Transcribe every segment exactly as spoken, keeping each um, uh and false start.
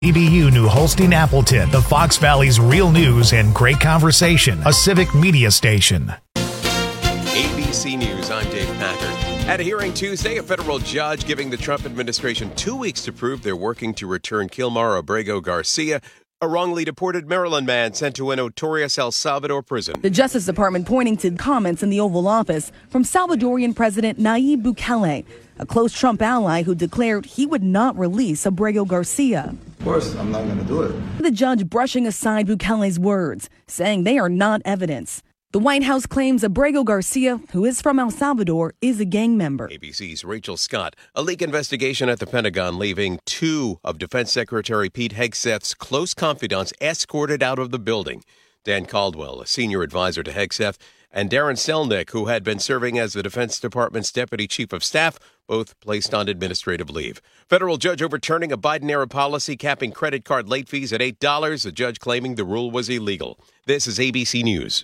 E B U New Holstein Appleton, the Fox Valley's real news and great conversation, a civic media station. A B C News, I'm Dave Packard. At a hearing Tuesday, a federal judge giving the Trump administration two weeks to prove they're working to return Kilmar Abrego Garcia, a wrongly deported Maryland man sent to a notorious El Salvador prison. The Justice Department pointing to comments in the Oval Office from Salvadorian President Nayib Bukele, a close Trump ally who declared he would not release Abrego Garcia. Of course, I'm not going to do it. The judge brushing aside Bukele's words, saying they are not evidence. The White House claims Abrego Garcia, who is from El Salvador, is a gang member. A B C's Rachel Scott. A leak investigation at the Pentagon leaving two of Defense Secretary Pete Hegseth's close confidants escorted out of the building. Dan Caldwell, a senior advisor to Hegseth, and Darren Selnick, who had been serving as the Defense Department's deputy chief of staff, both placed on administrative leave. Federal judge overturning a Biden-era policy capping credit card late fees at eight dollars, a judge claiming the rule was illegal. This is A B C News.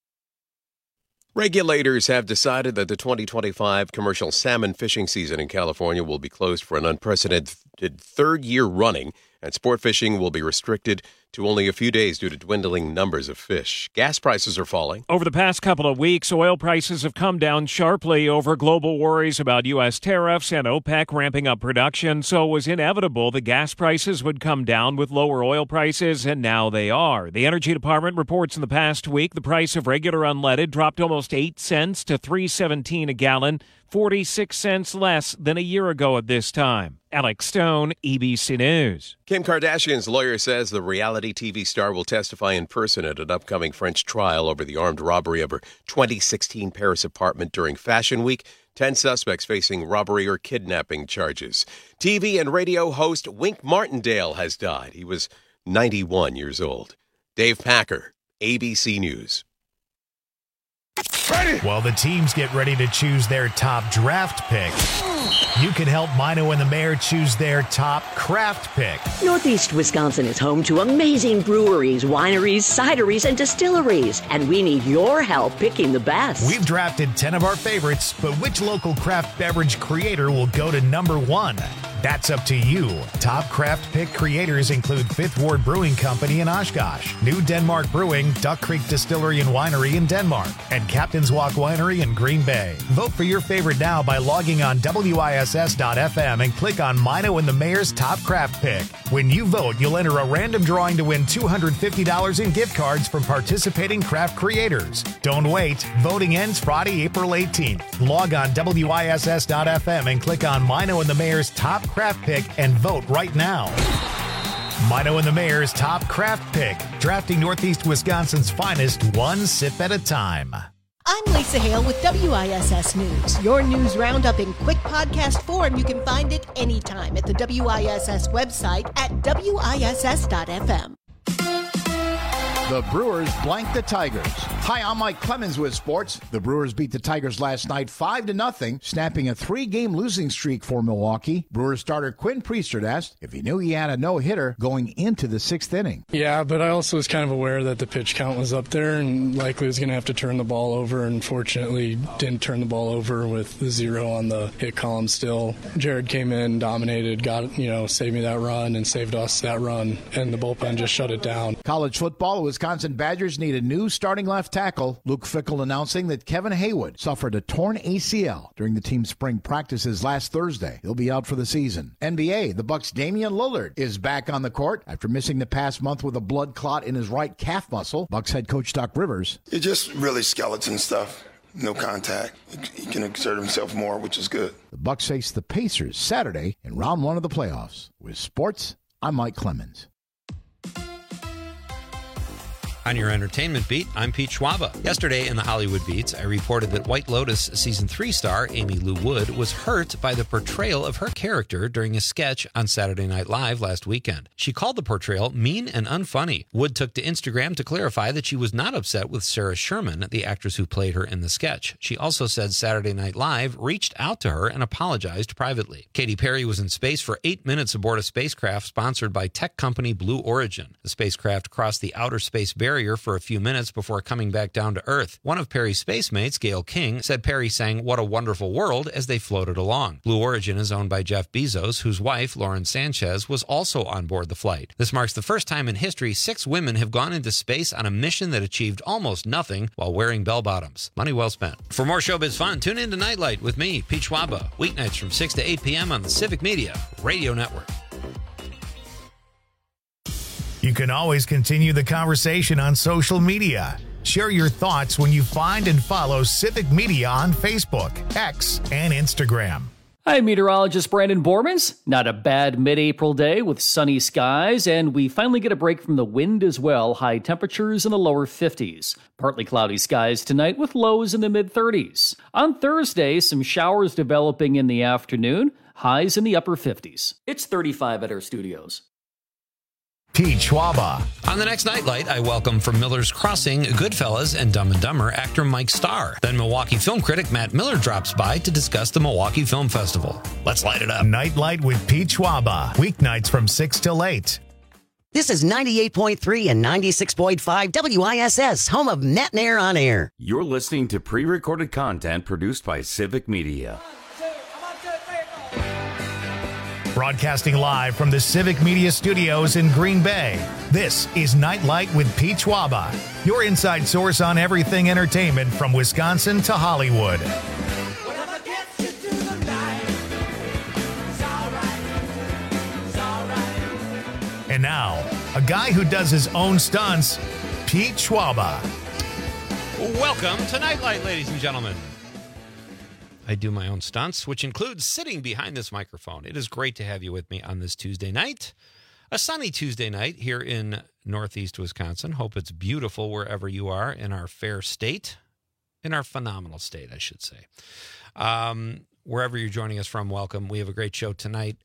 Regulators have decided that the twenty twenty-five commercial salmon fishing season in California will be closed for an unprecedented third year running, and sport fishing will be restricted to only a few days due to dwindling numbers of fish. Gas prices are falling. Over the past couple of weeks, oil prices have come down sharply over global worries about U S tariffs and OPEC ramping up production, so it was inevitable that gas prices would come down with lower oil prices, and now they are. The Energy Department reports in the past week the price of regular unleaded dropped almost eight cents to three seventeen a gallon, forty-six cents less than a year ago at this time. Alex Stone, E B C News. Kim Kardashian's lawyer says the reality T V star will testify in person at an upcoming French trial over the armed robbery of her twenty sixteen Paris apartment during Fashion Week. Ten suspects facing robbery or kidnapping charges. T V and radio host Wink Martindale has died. He was ninety-one years old. Dave Packer, A B C News. Ready. While the teams get ready to choose their top draft pick, you can help Mino and the Mayor choose their top craft pick. Northeast Wisconsin is home to amazing breweries, wineries, cideries, and distilleries, and we need your help picking the best. We've drafted ten of our favorites, but which local craft beverage creator will go to number one? That's up to you. Top craft pick creators include Fifth Ward Brewing Company in Oshkosh, New Denmark Brewing, Duck Creek Distillery and Winery in Denmark, and Captain's Walk Winery in Green Bay. Vote for your favorite now by logging on W I S S dot F M and click on Mino and the Mayor's Top Craft Pick. When you vote, you'll enter a random drawing to win two hundred fifty dollars in gift cards from participating craft creators. Don't wait. Voting ends Friday, April eighteenth. Log on W I S S dot F M and click on Mino and the Mayor's Top Craft Pick and vote right now. Mino and the Mayor's Top Craft Pick, drafting Northeast Wisconsin's finest one sip at a time. I'm Lisa Hale with W I S S News. Your news roundup in quick podcast form. You can find it anytime at the W I S S website at W I S S dot F M. The Brewers blank the Tigers. Hi, I'm Mike Clemens with sports. The Brewers beat the Tigers last night five to nothing, snapping a three-game losing streak for Milwaukee. Brewers starter Quinn Priestert asked if he knew he had a no-hitter going into the sixth inning. Yeah, but I also was kind of aware that the pitch count was up there and likely was going to have to turn the ball over, and fortunately didn't turn the ball over with the zero on the hit column still. Jared came in, dominated, got, you know, saved me that run and saved us that run, and the bullpen just shut it down. College football was Wisconsin Badgers need a new starting left tackle. Luke Fickell announcing that Kevin Haywood suffered a torn A C L during the team's spring practices last Thursday. He'll be out for the season. N B A, the Bucks' Damian Lillard is back on the court after missing the past month with a blood clot in his right calf muscle. Bucks head coach Doc Rivers. It's just really skeleton stuff. No contact. He can exert himself more, which is good. The Bucks face the Pacers Saturday in round one of the playoffs. With sports, I'm Mike Clemens. On your entertainment beat, I'm Pete Schwaba. Yesterday in the Hollywood Beats, I reported that White Lotus Season three star Amy Lou Wood was hurt by the portrayal of her character during a sketch on Saturday Night Live last weekend. She called the portrayal mean and unfunny. Wood took to Instagram to clarify that she was not upset with Sarah Sherman, the actress who played her in the sketch. She also said Saturday Night Live reached out to her and apologized privately. Katy Perry was in space for eight minutes aboard a spacecraft sponsored by tech company Blue Origin. The spacecraft crossed the outer space barrier carrier for a few minutes before coming back down to Earth. One of Perry's space mates, Gail King, said Perry sang "What a Wonderful World" as they floated along. Blue Origin is owned by Jeff Bezos, whose wife, Lauren Sanchez, was also on board the flight. This marks the first time in history six women have gone into space on a mission that achieved almost nothing while wearing bell-bottoms. Money well spent. For more showbiz fun, tune in to Nightlight with me, Pete Schwaba, weeknights from six to eight p.m. on the Civic Media Radio Network. You can always continue the conversation on social media. Share your thoughts when you find and follow Civic Media on Facebook, X, and Instagram. I'm meteorologist Brandon Bormans. Not a bad mid-April day with sunny skies, and we finally get a break from the wind as well. High temperatures in the lower fifties. Partly cloudy skies tonight with lows in the mid-thirties. On Thursday, some showers developing in the afternoon. Highs in the upper fifties. It's thirty-five at our studios. Pete Schwaba. On the next Nightlight, I welcome from Miller's Crossing, Goodfellas, and Dumb and Dumber actor Mike Starr. Then Milwaukee film critic Matt Miller drops by to discuss the Milwaukee Film Festival. Let's light it up. Nightlight with Pete Schwaba. Weeknights from six till eight. This is ninety-eight point three and ninety-six point five W I S S, home of Matt and Air on Air. You're listening to pre-recorded content produced by Civic Media. Broadcasting live from the Civic Media Studios in Green Bay, this is Nightlight with Pete Schwaba, your inside source on everything entertainment from Wisconsin to Hollywood. And now, a guy who does his own stunts, Pete Schwaba. Welcome to Nightlight, ladies and gentlemen. I do my own stunts, which includes sitting behind this microphone. It is great to have you with me on this Tuesday night, a sunny Tuesday night here in Northeast Wisconsin. Hope it's beautiful wherever you are in our fair state, in our phenomenal state, I should say. Um, wherever you're joining us from, welcome. We have a great show tonight.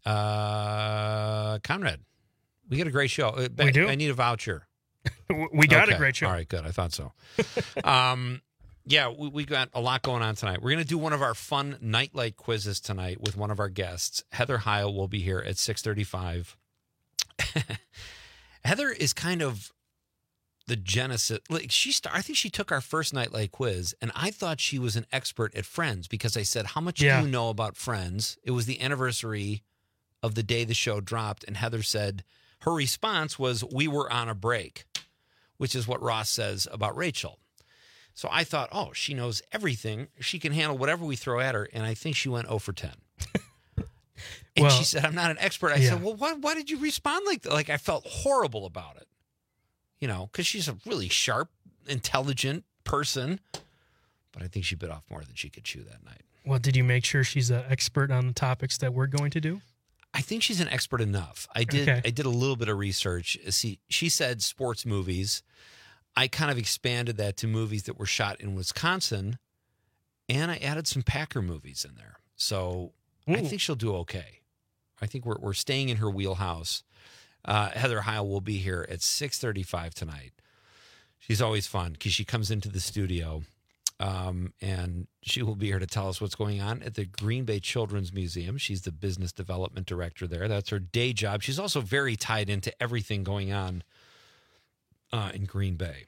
Uh, Conrad, we got a great show. We do? I need a voucher. We got okay. a great show. All right, good. I thought so. um, yeah, we, we got a lot going on tonight. We're going to do one of our fun Nightlight quizzes tonight with one of our guests. Heather Heil will be here at six thirty-five. Heather is kind of the genesis. Like she, start, I think she took our first Nightlight quiz, and I thought she was an expert at Friends because I said, "How much yeah. do you know about Friends?" It was the anniversary of the day the show dropped, and Heather said her response was, "We were on a break," which is what Ross says about Rachel. So I thought, oh, she knows everything. She can handle whatever we throw at her. And I think she went oh for ten. And well, she said, I'm not an expert. I yeah. said, well, why, why did you respond like that? Like, I felt horrible about it. You know, because she's a really sharp, intelligent person. But I think she bit off more than she could chew that night. Well, did you make sure she's an expert on the topics that we're going to do? I think she's an expert enough. I did okay. I did a little bit of research. See, she said sports movies. I kind of expanded that to movies that were shot in Wisconsin, and I added some Packer movies in there. So Ooh. I think she'll do okay. I think we're we're staying in her wheelhouse. Uh, Heather Heil will be here at six thirty-five tonight. She's always fun because she comes into the studio, um, and she will be here to tell us what's going on at the Green Bay Children's Museum. She's the business development director there. That's her day job. She's also very tied into everything going on Uh, in Green Bay.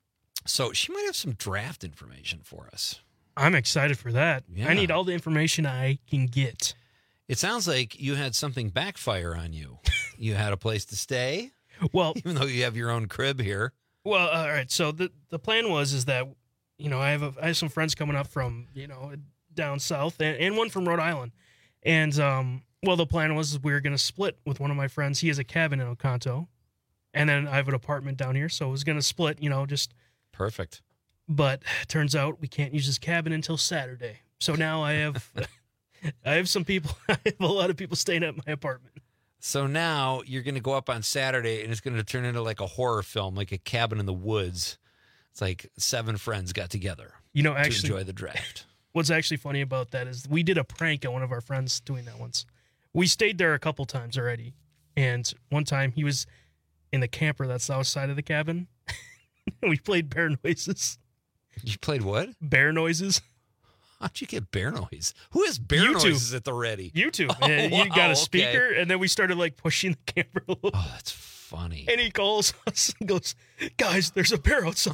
So she might have some draft information for us. I'm excited for that. Yeah. I need all the information I can get. It sounds like you had something backfire on you. You had a place to stay? Well, even though you have your own crib here. Well, all right. So the the plan was is that, you know, I have a, I have some friends coming up from, you know, down south and, and one from Rhode Island. And, um, well, the plan was we were going to split with one of my friends. He has a cabin in Oconto. And then I have an apartment down here, so it was going to split, you know, just... Perfect. But turns out we can't use this cabin until Saturday. So now I have I have some people, I have a lot of people staying at my apartment. So now you're going to go up on Saturday, and it's going to turn into like a horror film, like a cabin in the woods. It's like seven friends got together you know, actually, to enjoy the draft. What's actually funny about that is we did a prank on one of our friends doing that once. We stayed there a couple times already. And one time he was... in the camper that's outside of the cabin. We played bear noises. You played what? Bear noises. How'd you get bear noise? Who has bear YouTube. noises at the ready? YouTube. Oh, and wow, you got a speaker, okay. and then we started like pushing the camper a little. Oh, that's funny. And he calls us and goes, guys, there's a bear outside.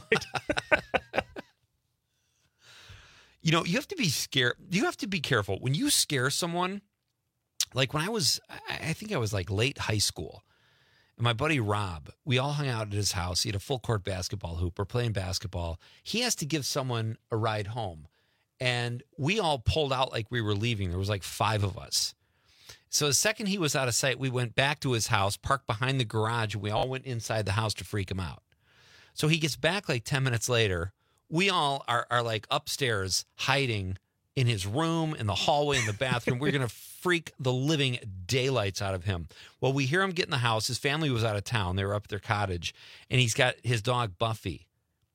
You know, you have to be scared. You have to be careful. When you scare someone, like when I was, I think I was like late high school, and my buddy Rob, we all hung out at his house. He had a full court basketball hoop. We're playing basketball. He has to give someone a ride home. And we all pulled out like we were leaving. There was like five of us. So the second he was out of sight, we went back to his house, parked behind the garage, and we all went inside the house to freak him out. So he gets back like ten minutes later. We all are, are like upstairs hiding in his room, in the hallway, in the bathroom. We're going to freak the living daylights out of him. Well, we hear him get in the house. His family was out of town. They were up at their cottage, and he's got his dog, Buffy.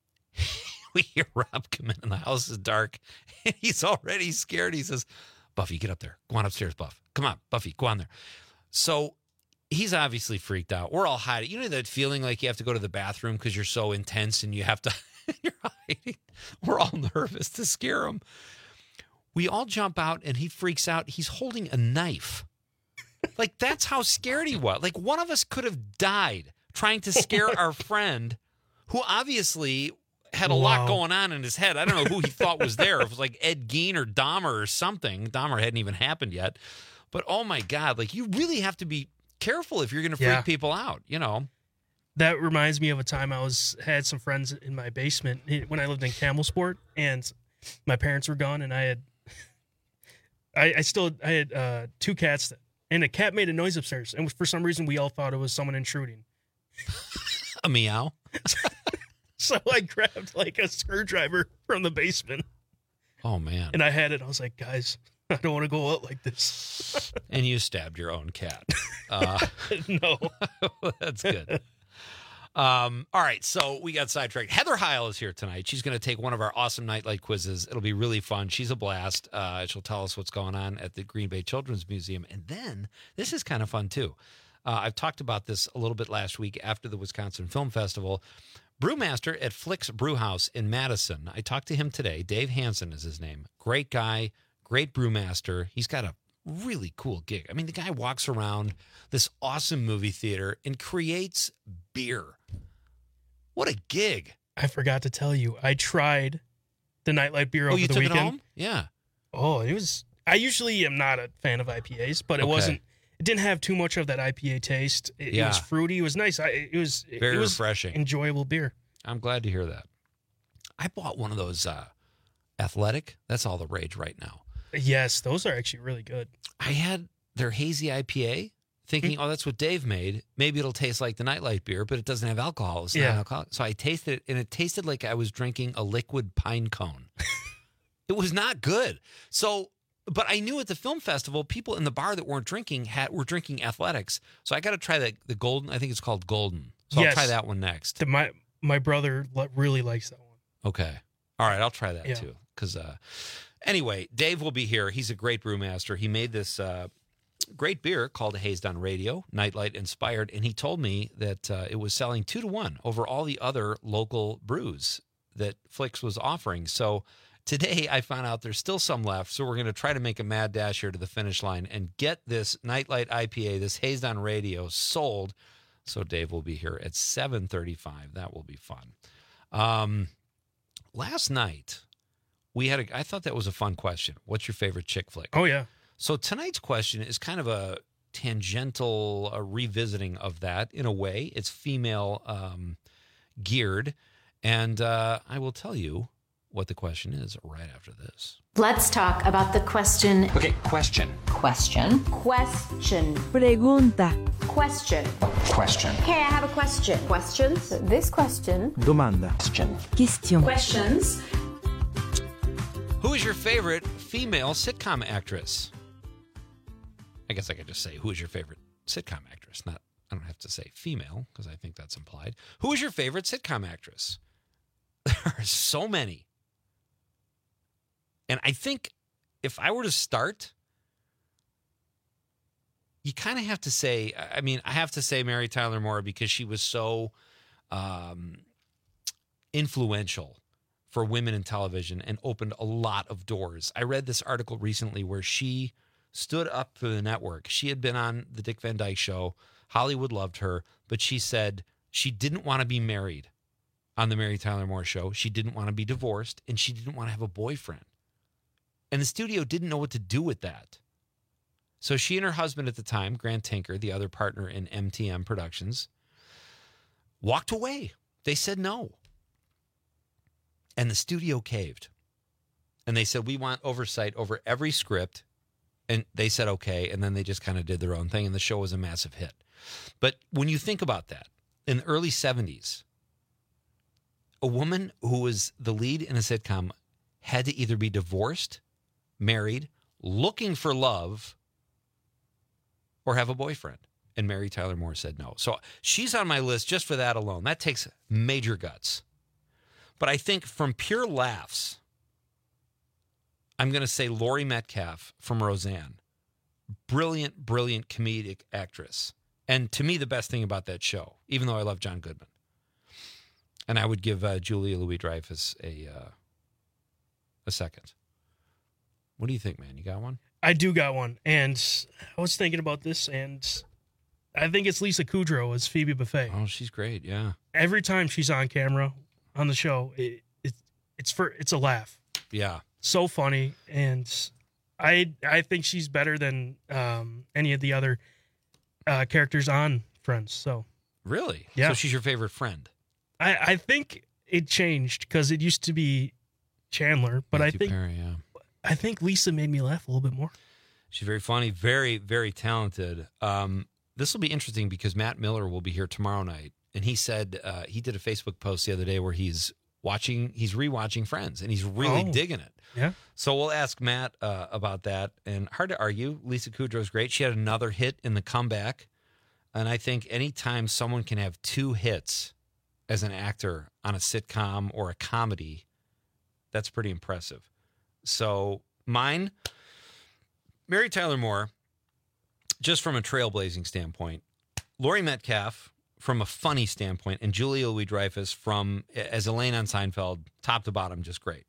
We hear Rob come in, and the house is dark, and he's already scared. He says, Buffy, get up there. Go on upstairs, Buff. Come on, Buffy, go on there. So he's obviously freaked out. We're all hiding. You know that feeling like you have to go to the bathroom because you're so intense and you have to... You're hiding. We're all nervous to scare him. We all jump out, and he freaks out. He's holding a knife. Like, that's how scared he was. Like, one of us could have died trying to scare our friend, who obviously had a wow. lot going on in his head. I don't know who he thought was there. It was like Ed Gein or Dahmer or something. Dahmer hadn't even happened yet. But, oh, my God, like, you really have to be careful if you're going to freak yeah. people out, you know. That reminds me of a time I was had some friends in my basement when I lived in Camelsport, and my parents were gone, and I had, I, I still I had uh, two cats, and a cat made a noise upstairs, and for some reason we all thought it was someone intruding. A meow. So I grabbed like a screwdriver from the basement. Oh man! And I had it. I was like, guys, I don't want to go out like this. And you stabbed your own cat. Uh, no, that's good. Um, all right, so we got sidetracked. Heather Heil is here tonight. She's going to take one of our awesome nightlight quizzes. It'll be really fun. She's a blast. Uh, she'll tell us what's going on at the Green Bay Children's Museum. And then, this is kind of fun, too. Uh, I've talked about this a little bit last week after the Wisconsin Film Festival. Brewmaster at Flick's Brewhouse in Madison. I talked to him today. Dave Hansen is his name. Great guy, great brewmaster. He's got a really cool gig. I mean, the guy walks around this awesome movie theater and creates beer. What a gig. I forgot to tell you, I tried the nightlight beer oh, over you the took weekend. It home? Yeah. Oh, it was, I usually am not a fan of I P As, but it okay. wasn't, it didn't have too much of that I P A taste. It, yeah. it was fruity. It was nice. I, it was very it was refreshing. Enjoyable beer. I'm glad to hear that. I bought one of those uh, Athletic. That's all the rage right now. Yes, those are actually really good. I had their hazy I P A, thinking, mm-hmm. oh, that's what Dave made. Maybe it'll taste like the nightlight beer, but it doesn't have alcohol. It's yeah. not alcoholic. So I tasted it, and it tasted like I was drinking a liquid pine cone. It was not good. So, but I knew at the film festival, people in the bar that weren't drinking had were drinking Athletics. So I got to try the the Golden. I think it's called Golden. So yes. I'll try that one next. The, my my brother really likes that one. Okay. All right, I'll try that yeah. too. Because uh, anyway, Dave will be here. He's a great brewmaster. He made this uh, great beer called Hazed on Radio, Nightlight inspired, and he told me that uh, it was selling two to one over all the other local brews that Flicks was offering. So today I found out there's still some left, so we're going to try to make a mad dash here to the finish line and get this Nightlight I P A, this Hazed on Radio, sold. So Dave will be here at seven thirty-five. That will be fun. Um, last night, we had a, I thought that was a fun question. What's your favorite chick flick? Oh, yeah. So tonight's question is kind of a tangential a revisiting of that in a way. It's female um, geared. And uh, I will tell you what the question is right after this. Let's talk about the question. Okay, question. Question. Question. Pregunta. Question. Question. Hey, I have a question. Questions? This question. Domanda. Question. Question. Questions. Who is your favorite female sitcom actress? I guess I could just say, who is your favorite sitcom actress? Not, I don't have to say female, because I think that's implied. Who is your favorite sitcom actress? There are so many. And I think if I were to start, you kind of have to say, I mean, I have to say Mary Tyler Moore because she was so um, influential for women in television and opened a lot of doors. I read this article recently where she stood up for the network. She had been on the Dick Van Dyke Show, Hollywood loved her, but she said she didn't want to be married on the Mary Tyler Moore Show. She didn't want to be divorced, and she didn't want to have a boyfriend. And the studio didn't know what to do with that. So she and her husband at the time, Grant Tinker, the other partner in M T M Productions, walked away. They said no. And the studio caved. And they said, we want oversight over every script. And they said, okay. And then they just kind of did their own thing. And the show was a massive hit. But when you think about that, in the early seventies, a woman who was the lead in a sitcom had to either be divorced, married, looking for love, or have a boyfriend. And Mary Tyler Moore said no. So she's on my list just for that alone. That takes major guts. But I think from pure laughs, I'm going to say Laurie Metcalf from Roseanne. Brilliant, brilliant comedic actress. And to me, the best thing about that show, even though I love John Goodman. And I would give uh, Julia Louis-Dreyfus a, uh, a second. What do you think, man? You got one? I do got one. And I was thinking about this, and I think it's Lisa Kudrow as Phoebe Buffay. Oh, she's great, yeah. Every time she's on camera on the show, it, it it's for it's a laugh. Yeah. So funny, and I I think she's better than um, any of the other uh, characters on Friends. So Really? Yeah. So she's your favorite friend? I, I think it changed because it used to be Chandler, but Matthew I think Perry, yeah. I think Lisa made me laugh a little bit more. She's very funny, very, very talented. Um, this will be interesting because Matt Miller will be here tomorrow night, and he said uh, he did a Facebook post the other day where he's watching, he's rewatching Friends, and he's really Oh. digging it. Yeah. So we'll ask Matt uh, about that. And hard to argue, Lisa Kudrow's great. She had another hit in The Comeback, and I think anytime someone can have two hits as an actor on a sitcom or a comedy, that's pretty impressive. So mine, Mary Tyler Moore, just from a trailblazing standpoint, Laurie Metcalf from a funny standpoint, and Julia Louis-Dreyfus from, as Elaine on Seinfeld, top to bottom, just great.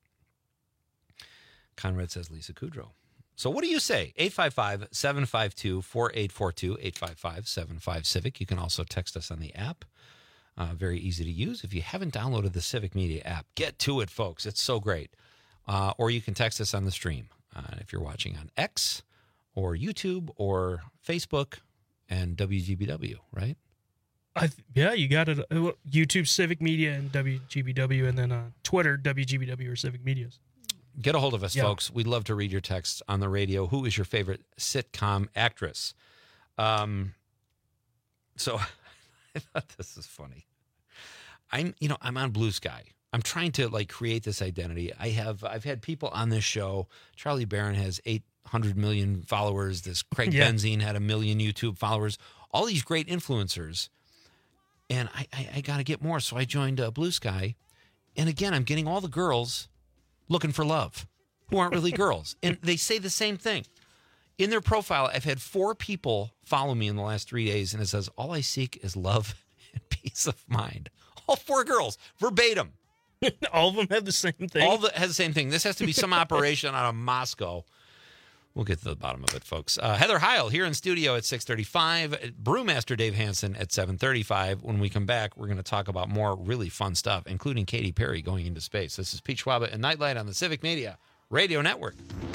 Conrad says Lisa Kudrow. So what do you say? eight five five, seven five two, four eight four two, eight five five, seven five, Civic. You can also text us on the app. Uh, very easy to use. If you haven't downloaded the Civic Media app, get to it, folks. It's so great. Uh, or you can text us on the stream uh, if you're watching on X or YouTube or Facebook and W G B W, right? I th- yeah, you got it. Uh, YouTube Civic Media and W G B W, and then uh, Twitter W G B W or Civic Medias. Get a hold of us, Yeah. folks. We'd love to read your texts on the radio. Who is your favorite sitcom actress? Um, so I thought this is funny. I'm, you know, I'm on Blue Sky. I'm trying to like create this identity. I have, I've had people on this show. Charlie Barron has eight hundred million followers. This Craig Yeah. Benzine had a million YouTube followers. All these great influencers. And I, I, I got to get more. So I joined uh, Blue Sky. And again, I'm getting all the girls looking for love who aren't really girls. And they say the same thing. In their profile, I've had four people follow me in the last three days, and it says, all I seek is love and peace of mind. All four girls, verbatim. All of them have the same thing. All the, has the same thing. This has to be some operation out of Moscow. We'll get to the bottom of it, folks. Uh, Heather Heil here in studio at six thirty-five. Brewmaster Dave Hansen at seven thirty-five. When we come back, we're going to talk about more really fun stuff, including Katy Perry going into space. This is Pete Schwaba and Nightlight on the Civic Media Radio Network.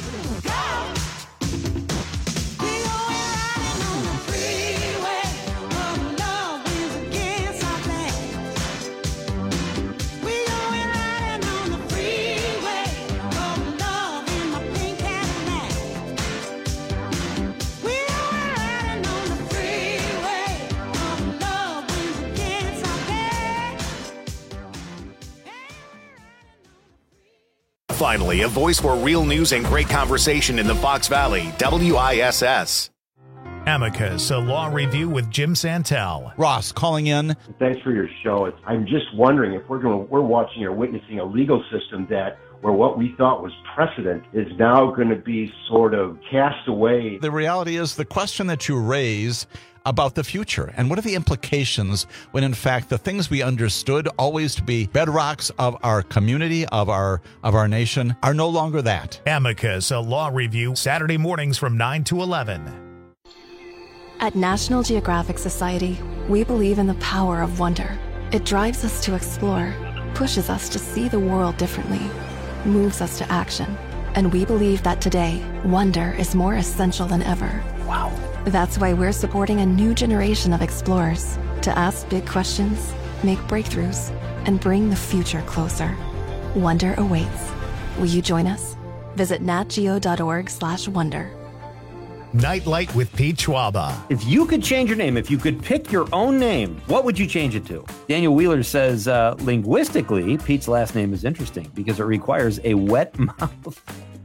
Finally, a voice for real news and great conversation in the Fox Valley, W I S S. Amicus, a law review with Jim Santel. Ross calling in. Thanks for your show. It's, I'm just wondering if we're going, we're watching or witnessing a legal system that where what we thought was precedent is now going to be sort of cast away. The reality is the question that you raise about the future and what are the implications when in fact the things we understood always to be bedrocks of our community, of our of our nation, are no longer that. Amicus, a law review, Saturday mornings from nine to eleven. At National Geographic Society, we believe in the power of wonder. It drives us to explore, pushes us to see the world differently, moves us to action. And we believe that today, wonder is more essential than ever. Wow. That's why we're supporting a new generation of explorers to ask big questions, make breakthroughs, and bring the future closer. Wonder awaits. Will you join us? Visit natgeo.org slash wonder. Nightlight with Pete Schwaba. If you could change your name, if you could pick your own name, what would you change it to? Daniel Wheeler says, uh, linguistically, Pete's last name is interesting because it requires a wet mouth.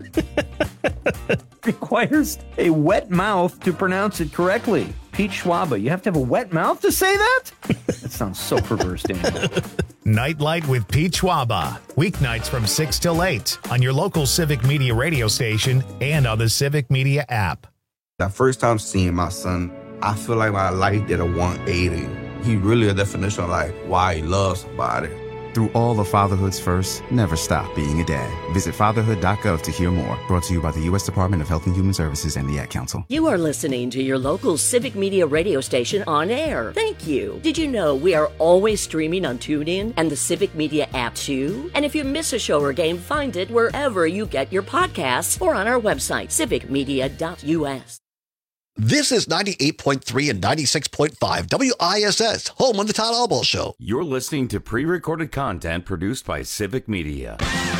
requires a wet mouth to pronounce it correctly. Pete Schwaba, you have to have a wet mouth to say that? That sounds so perverse, Daniel. Nightlight with Pete Schwaba. Weeknights from six till eight on your local Civic Media radio station and on the Civic Media app. The first time seeing my son, I feel like my life did a one eighty. He really a definition of like why he loves somebody. Through all of fatherhood's first, never stop being a dad. Visit fatherhood dot gov to hear more. Brought to you by the U S Department of Health and Human Services and the Ad Council. You are listening to your local Civic Media radio station on air. Thank you. Did you know we are always streaming on TuneIn and the Civic Media app too? And if you miss a show or game, find it wherever you get your podcasts or on our website, civic media dot u s. This is ninety-eight point three and ninety-six point five W I S S, home of the Todd Albaugh Show. You're listening to pre-recorded content produced by Civic Media.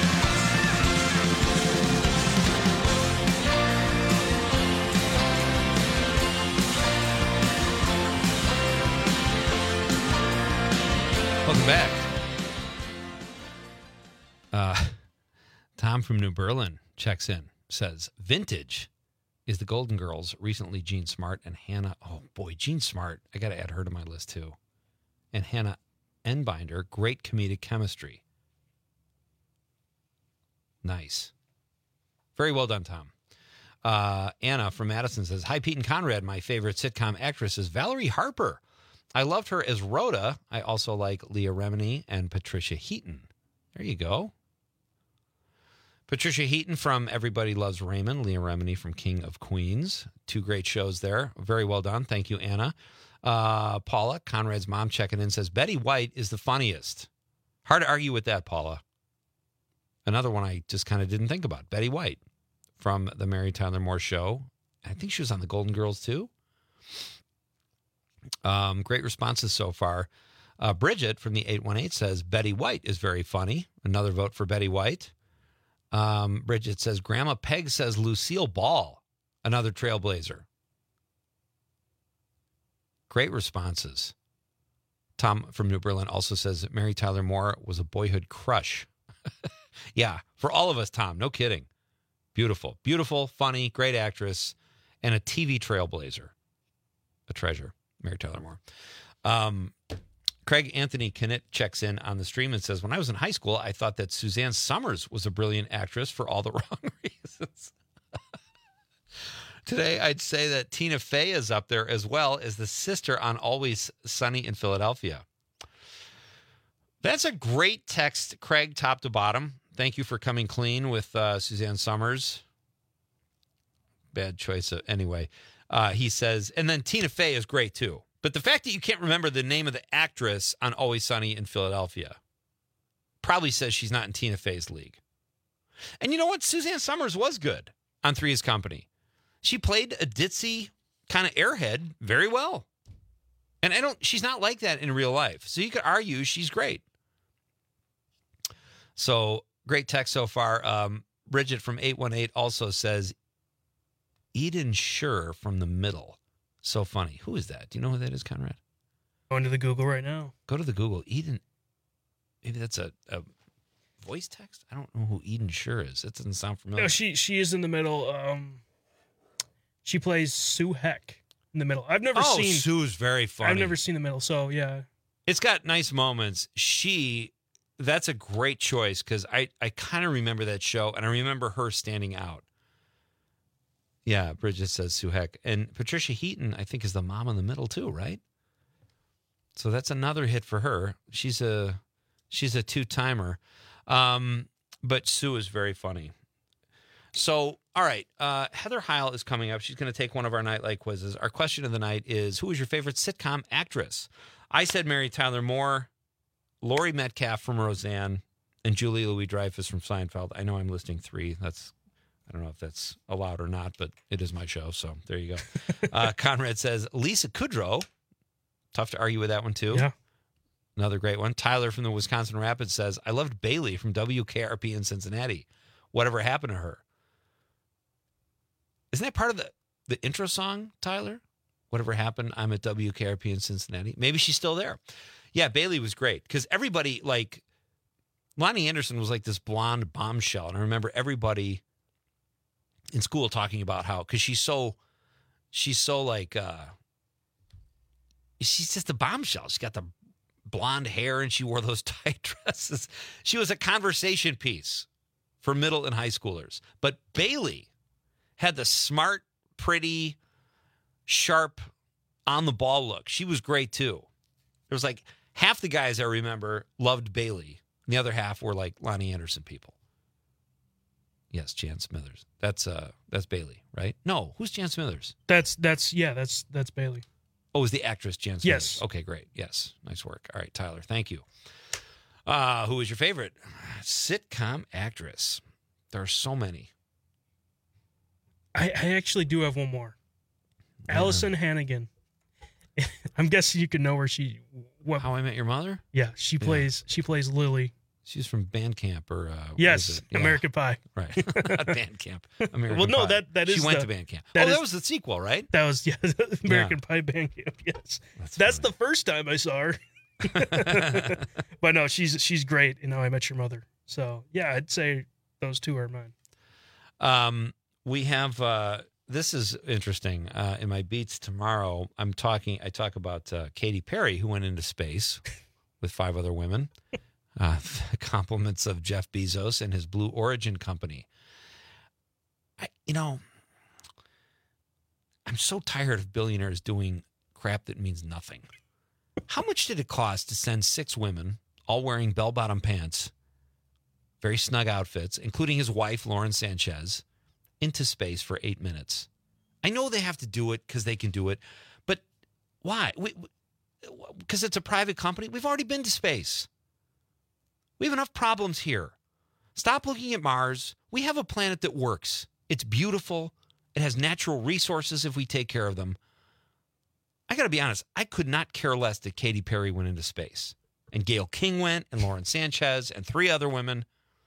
Welcome back. Uh, Tom from New Berlin checks in, says, vintage is the Golden Girls, recently Jean Smart and Hannah. Oh, boy, Jean Smart. I got to add her to my list, too. And Hannah Enbinder, great comedic chemistry. Nice. Very well done, Tom. Uh, Anna from Madison says, hi, Pete and Conrad. My favorite sitcom actress is Valerie Harper. I loved her as Rhoda. I also like Leah Remini and Patricia Heaton. There you go. Patricia Heaton from Everybody Loves Raymond, Leah Remini from King of Queens. Two great shows there. Very well done. Thank you, Anna. Uh, Paula, Conrad's mom, checking in, says, Betty White is the funniest. Hard to argue with that, Paula. Another one I just kind of didn't think about. Betty White from the Mary Tyler Moore Show. I think she was on the Golden Girls, too. Um, great responses so far. Uh, Bridget from the eight one eight says, Betty White is very funny. Another vote for Betty White. Um, Bridget says, Grandma Peg says Lucille Ball, another trailblazer. Great responses. Tom from New Berlin also says that Mary Tyler Moore was a boyhood crush. Yeah, for all of us, Tom, no kidding. Beautiful, beautiful, funny, great actress, and a T V trailblazer. A treasure, Mary Tyler Moore. Um, Craig Anthony Kennett checks in on the stream and says, when I was in high school, I thought that Suzanne Summers was a brilliant actress for all the wrong reasons. Today, I'd say that Tina Fey is up there as well as the sister on Always Sunny in Philadelphia. That's a great text, Craig, top to bottom. Thank you for coming clean with uh, Suzanne Summers. Bad choice. Of, anyway, uh, he says, and then Tina Fey is great too. But the fact that you can't remember the name of the actress on Always Sunny in Philadelphia probably says she's not in Tina Fey's league. And you know what? Suzanne Summers was good on Three's Company. She played a ditzy kind of airhead very well. And I don't, she's not like that in real life. So you could argue she's great. So great text so far. Um, Bridget from eight one eight also says, Eden Scher from the middle. So funny. Who is that? Do you know who that is, Conrad? Going to the Google right now. Go to the Google. Eden. Maybe that's a, a voice text? I don't know who Eden Scher is. That doesn't sound familiar. No, she she is in the middle. Um, she plays Sue Heck in the middle. I've never oh, seen. Sue's very funny. I've never seen the middle, so yeah. It's got nice moments. She, that's a great choice because I, I kind of remember that show and I remember her standing out. Yeah, Bridget says Sue Heck. And Patricia Heaton, I think, is the mom in the middle too, right? So that's another hit for her. She's a she's a two-timer. Um, but Sue is very funny. So, all right, uh, Heather Heil is coming up. She's going to take one of our Nightlight quizzes. Our question of the night is, who is your favorite sitcom actress? I said Mary Tyler Moore, Laurie Metcalf from Roseanne, and Julie Louis-Dreyfus from Seinfeld. I know I'm listing three. That's I don't know if that's allowed or not, but it is my show, so there you go. uh, Conrad says Lisa Kudrow. Tough to argue with that one, too. Yeah. Another great one. Tyler from the Wisconsin Rapids says, I loved Bailey from W K R P in Cincinnati. Whatever happened to her? Isn't that part of the, the intro song, Tyler? Whatever happened, I'm at W K R P in Cincinnati. Maybe she's still there. Yeah, Bailey was great because everybody, like, Lonnie Anderson was like this blonde bombshell. And I remember everybody in school talking about how, because she's so, she's so like, uh, she's just a bombshell. She's got the blonde hair and she wore those tight dresses. She was a conversation piece for middle and high schoolers. But Bailey had the smart, pretty, sharp, on-the-ball look. She was great, too. There was like half the guys I remember loved Bailey. And the other half were like Lonnie Anderson people. Yes, Jan Smithers. That's uh, that's Bailey, right? No, who's Jan Smithers? That's, that's yeah, that's that's Bailey. Oh, is the actress Jan Smithers? Yes. Okay, great. Yes, nice work. All right, Tyler, thank you. Uh, who is your favorite sitcom actress? There are so many. I, I actually do have one more. Yeah. Allison Hannigan. I'm guessing you can know where she. What, How I Met Your Mother? Yeah, she plays. Yeah. She plays Lily. She's from Bandcamp or uh, yes, yeah. American Pie. Right, not Bandcamp. American well, no, Pie. that that is. She went the, to Bandcamp. That oh, is, that was the sequel, right? That was yeah, American yeah. Pie Bandcamp. Yes, that's, that's the first time I saw her. But no, she's she's great in How I Met Your Mother. So yeah, I'd say those two are mine. Um, we have. Uh, This is interesting. Uh, in my beats tomorrow, I'm talking. I talk about uh, Katy Perry, who went into space with five other women. Uh, the compliments of Jeff Bezos and his Blue Origin company. I, you know, I'm so tired of billionaires doing crap that means nothing. How much did it cost to send six women, all wearing bell-bottom pants, very snug outfits, including his wife, Lauren Sanchez, into space for eight minutes? I know they have to do it because they can do it, but why? Because it's a private company? We've already been to space. We have enough problems here. Stop looking at Mars. We have a planet that works. It's beautiful. It has natural resources if we take care of them. I got to be honest, I could not care less that Katy Perry went into space. And Gayle King went, and Lauren Sanchez, and three other women.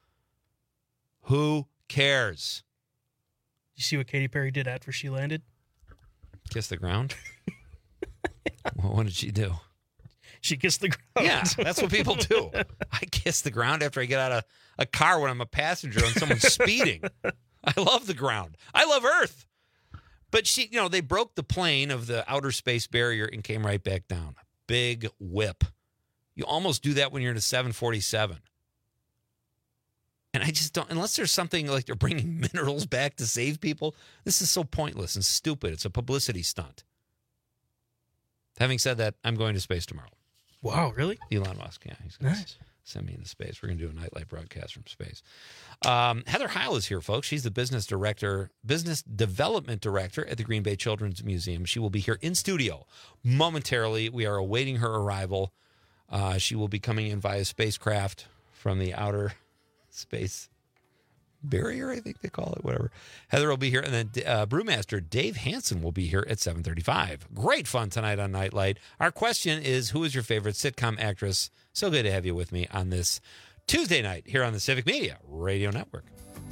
Who cares? You see what Katy Perry did after she landed? Kiss the ground? Well, what did she do? She kissed the ground. Yeah, that's what people do. I kiss the ground after I get out of a car when I'm a passenger and someone's speeding. I love the ground. I love Earth. But she, you know, they broke the plane of the outer space barrier and came right back down. Big whip. You almost do that when you're in a seven forty-seven. And I just don't, unless there's something like they're bringing minerals back to save people, this is so pointless and stupid. It's a publicity stunt. Having said that, I'm going to space tomorrow. Wow, really? Elon Musk, yeah. He's going to nice. send me into space. We're going to do a nightlight broadcast from space. Um, Heather Heil is here, folks. She's the business director, business development director at the Green Bay Children's Museum. She will be here in studio momentarily. We are awaiting her arrival. Uh, she will be coming in via spacecraft from the outer space barrier, I think they call it, whatever. Heather will be here, and then uh, brewmaster Dave Hansen will be here at seven thirty-five. Great fun tonight on Nightlight. Our question is, who is your favorite sitcom actress? So good to have you with me on this Tuesday night here on the Civic Media Radio Network.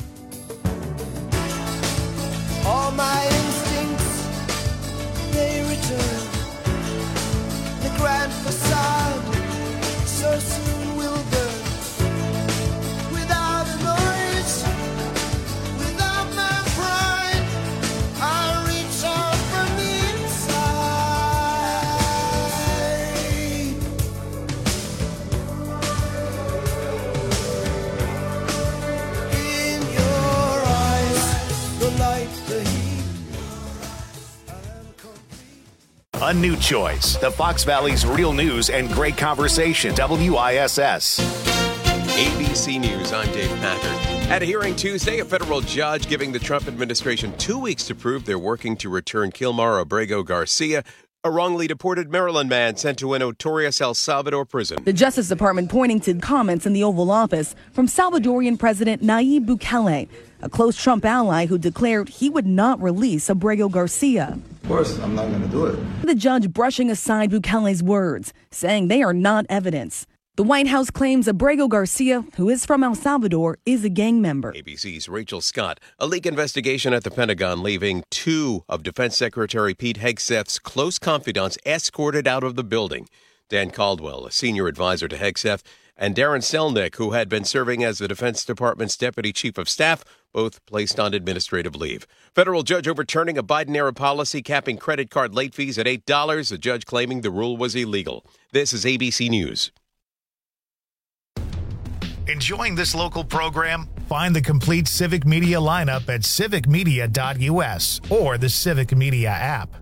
All my instincts, they return. The grand facade so soon will burn. A new choice. The Fox Valley's real news and great conversation. W I S S. A B C News, I'm Dave Packard. At a hearing Tuesday, a federal judge giving the Trump administration two weeks to prove they're working to return Kilmar Abrego Garcia, a wrongly deported Maryland man sent to a notorious El Salvador prison. The Justice Department pointing to comments in the Oval Office from Salvadorian President Nayib Bukele, a close Trump ally who declared he would not release Abrego Garcia. Of course, I'm not going to do it. The judge brushing aside Bukele's words, saying they are not evidence. The White House claims Abrego Garcia, who is from El Salvador, is a gang member. A B C's Rachel Scott. A leak investigation at the Pentagon leaving two of Defense Secretary Pete Hegseth's close confidants escorted out of the building. Dan Caldwell, a senior advisor to Hegseth, and Darren Selnick, who had been serving as the Defense Department's deputy chief of staff, both placed on administrative leave. Federal judge overturning a Biden-era policy capping credit card late fees at eight dollars, the judge claiming the rule was illegal. This is A B C News. Enjoying this local program? Find the complete Civic Media lineup at civic media dot u s or the Civic Media app.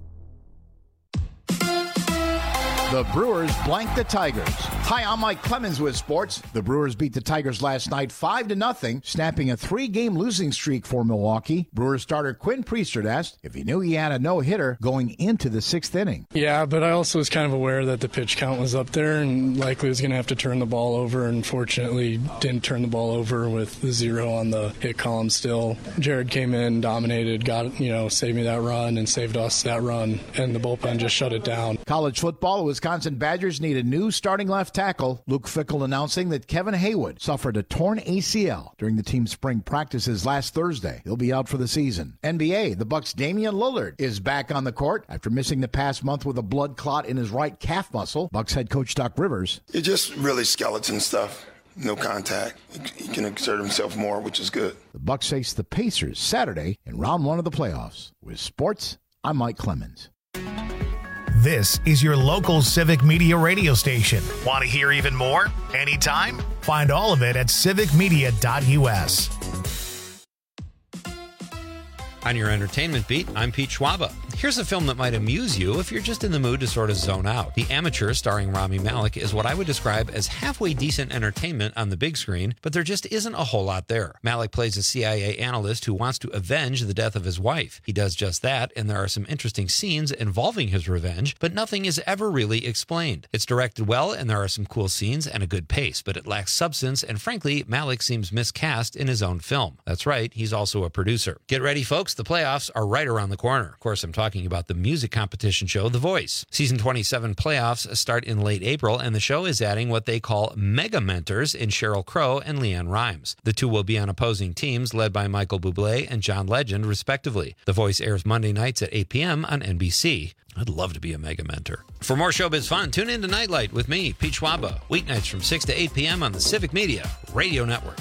The Brewers blank the Tigers. Hi, I'm Mike Clemens with sports. The Brewers beat the Tigers last night five to nothing, snapping a three-game losing streak for Milwaukee. Brewers starter Quinn Priestert asked if he knew he had a no-hitter going into the sixth inning. Yeah, but I also was kind of aware that the pitch count was up there and likely was going to have to turn the ball over, and fortunately didn't turn the ball over with the zero on the hit column still. Jared came in, dominated, got, you know, saved me that run and saved us that run, and the bullpen just shut it down. College football, Wisconsin Badgers need a new starting left tackle. Luke Fickell announcing that Kevin Haywood suffered a torn A C L during the team's spring practices last Thursday. He'll be out for the season. N B A, the Bucks' Damian Lillard is back on the court after missing the past month with a blood clot in his right calf muscle. Bucks head coach Doc Rivers. It's just really skeleton stuff. No contact. He can exert himself more, which is good. The Bucks face the Pacers Saturday in round one of the playoffs. With sports, I'm Mike Clemens. This is your local Civic Media radio station. Want to hear even more? Anytime? Find all of it at civic media dot u s. On your entertainment beat, I'm Pete Schwaba. Here's a film that might amuse you if you're just in the mood to sort of zone out. The Amateur, starring Rami Malek, is what I would describe as halfway decent entertainment on the big screen, but there just isn't a whole lot there. Malek plays a C I A analyst who wants to avenge the death of his wife. He does just that, and there are some interesting scenes involving his revenge, but nothing is ever really explained. It's directed well, and there are some cool scenes and a good pace, but it lacks substance, and frankly, Malek seems miscast in his own film. That's right, he's also a producer. Get ready, folks. The playoffs are right around the corner. Of course, I'm talking about the music competition show, The Voice. Season twenty-seven playoffs start in late April, and the show is adding what they call mega mentors in Sheryl Crow and Leanne Rimes. The two will be on opposing teams led by Michael Bublé and John Legend, respectively. The Voice airs Monday nights at eight p.m. on N B C. I'd love to be a mega mentor. For more showbiz fun, tune in to Nightlight with me, Pete Schwaba, weeknights from six to eight p.m. on the Civic Media Radio Network.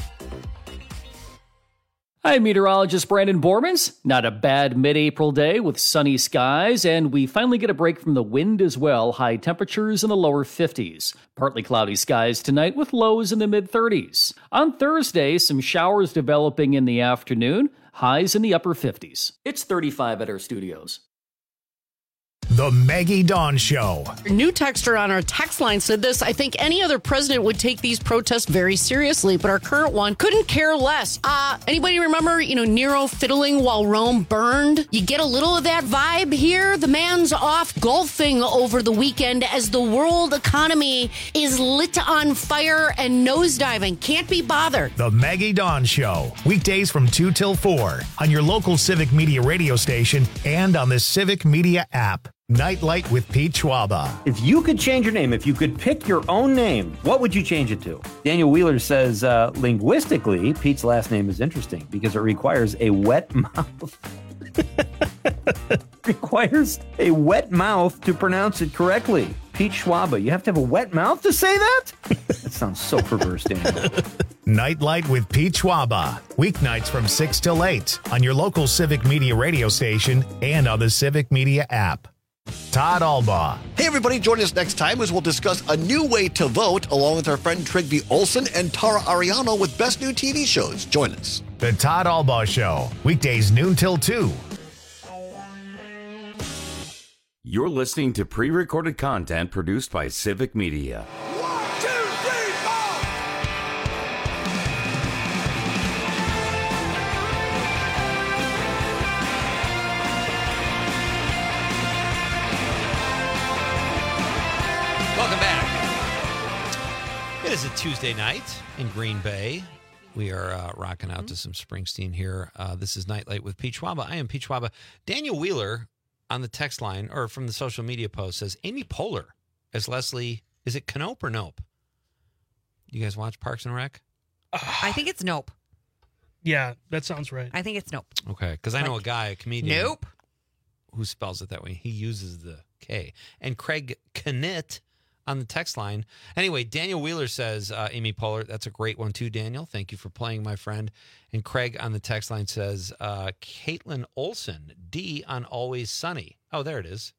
Hi, meteorologist Brandon Bormans. Not a bad mid-April day with sunny skies, and we finally get a break from the wind as well. High temperatures in the lower fifties. Partly cloudy skies tonight with lows in the mid-thirties. On Thursday, some showers developing in the afternoon. Highs in the upper fifties. It's thirty-five at our studios. The Maggie Dawn Show. A new texter on our text line said this: I think any other president would take these protests very seriously, but our current one couldn't care less. Uh, anybody remember, you know, Nero fiddling while Rome burned? You get a little of that vibe here. The man's off golfing over the weekend as the world economy is lit on fire and nosediving. Can't be bothered. The Maggie Dawn Show. Weekdays from two till four on your local Civic Media radio station and on the Civic Media app. Nightlight with Pete Schwaba. If you could change your name, if you could pick your own name, what would you change it to? Daniel Wheeler says, uh, linguistically, Pete's last name is interesting because it requires a wet mouth. requires a wet mouth to pronounce it correctly. Pete Schwaba, you have to have a wet mouth to say that? That sounds so perverse, Daniel. Nightlight with Pete Schwaba. Weeknights from six till eight on your local Civic Media radio station and on the Civic Media app. Todd Albaugh. Hey, everybody, join us next time as we'll discuss a new way to vote along with our friend Trygve Olsen and Tara Ariano with Best New T V Shows. Join us. The Todd Albaugh Show. Weekdays noon till two. You're listening to pre-recorded content produced by Civic Media. is a Tuesday night in Green Bay. We are uh, rocking out to some Springsteen here. Uh, this is Nightlight with Pete Schwaba. I am Pete Schwaba. Daniel Wheeler on the text line, or from the social media post, says Amy Poehler as Leslie. Is it Knope or Nope? You guys watch Parks and Rec? I think it's Nope. Yeah, that sounds right. I think it's Nope. Okay, because I know a guy, a comedian. Nope. Who spells it that way. He uses the K. And Craig Knit on the text line. Anyway, Daniel Wheeler says, uh, Amy Poehler, that's a great one too, Daniel. Thank you for playing, my friend. And Craig on the text line says, uh, Caitlin Olsen, D on Always Sunny. Oh, there it is.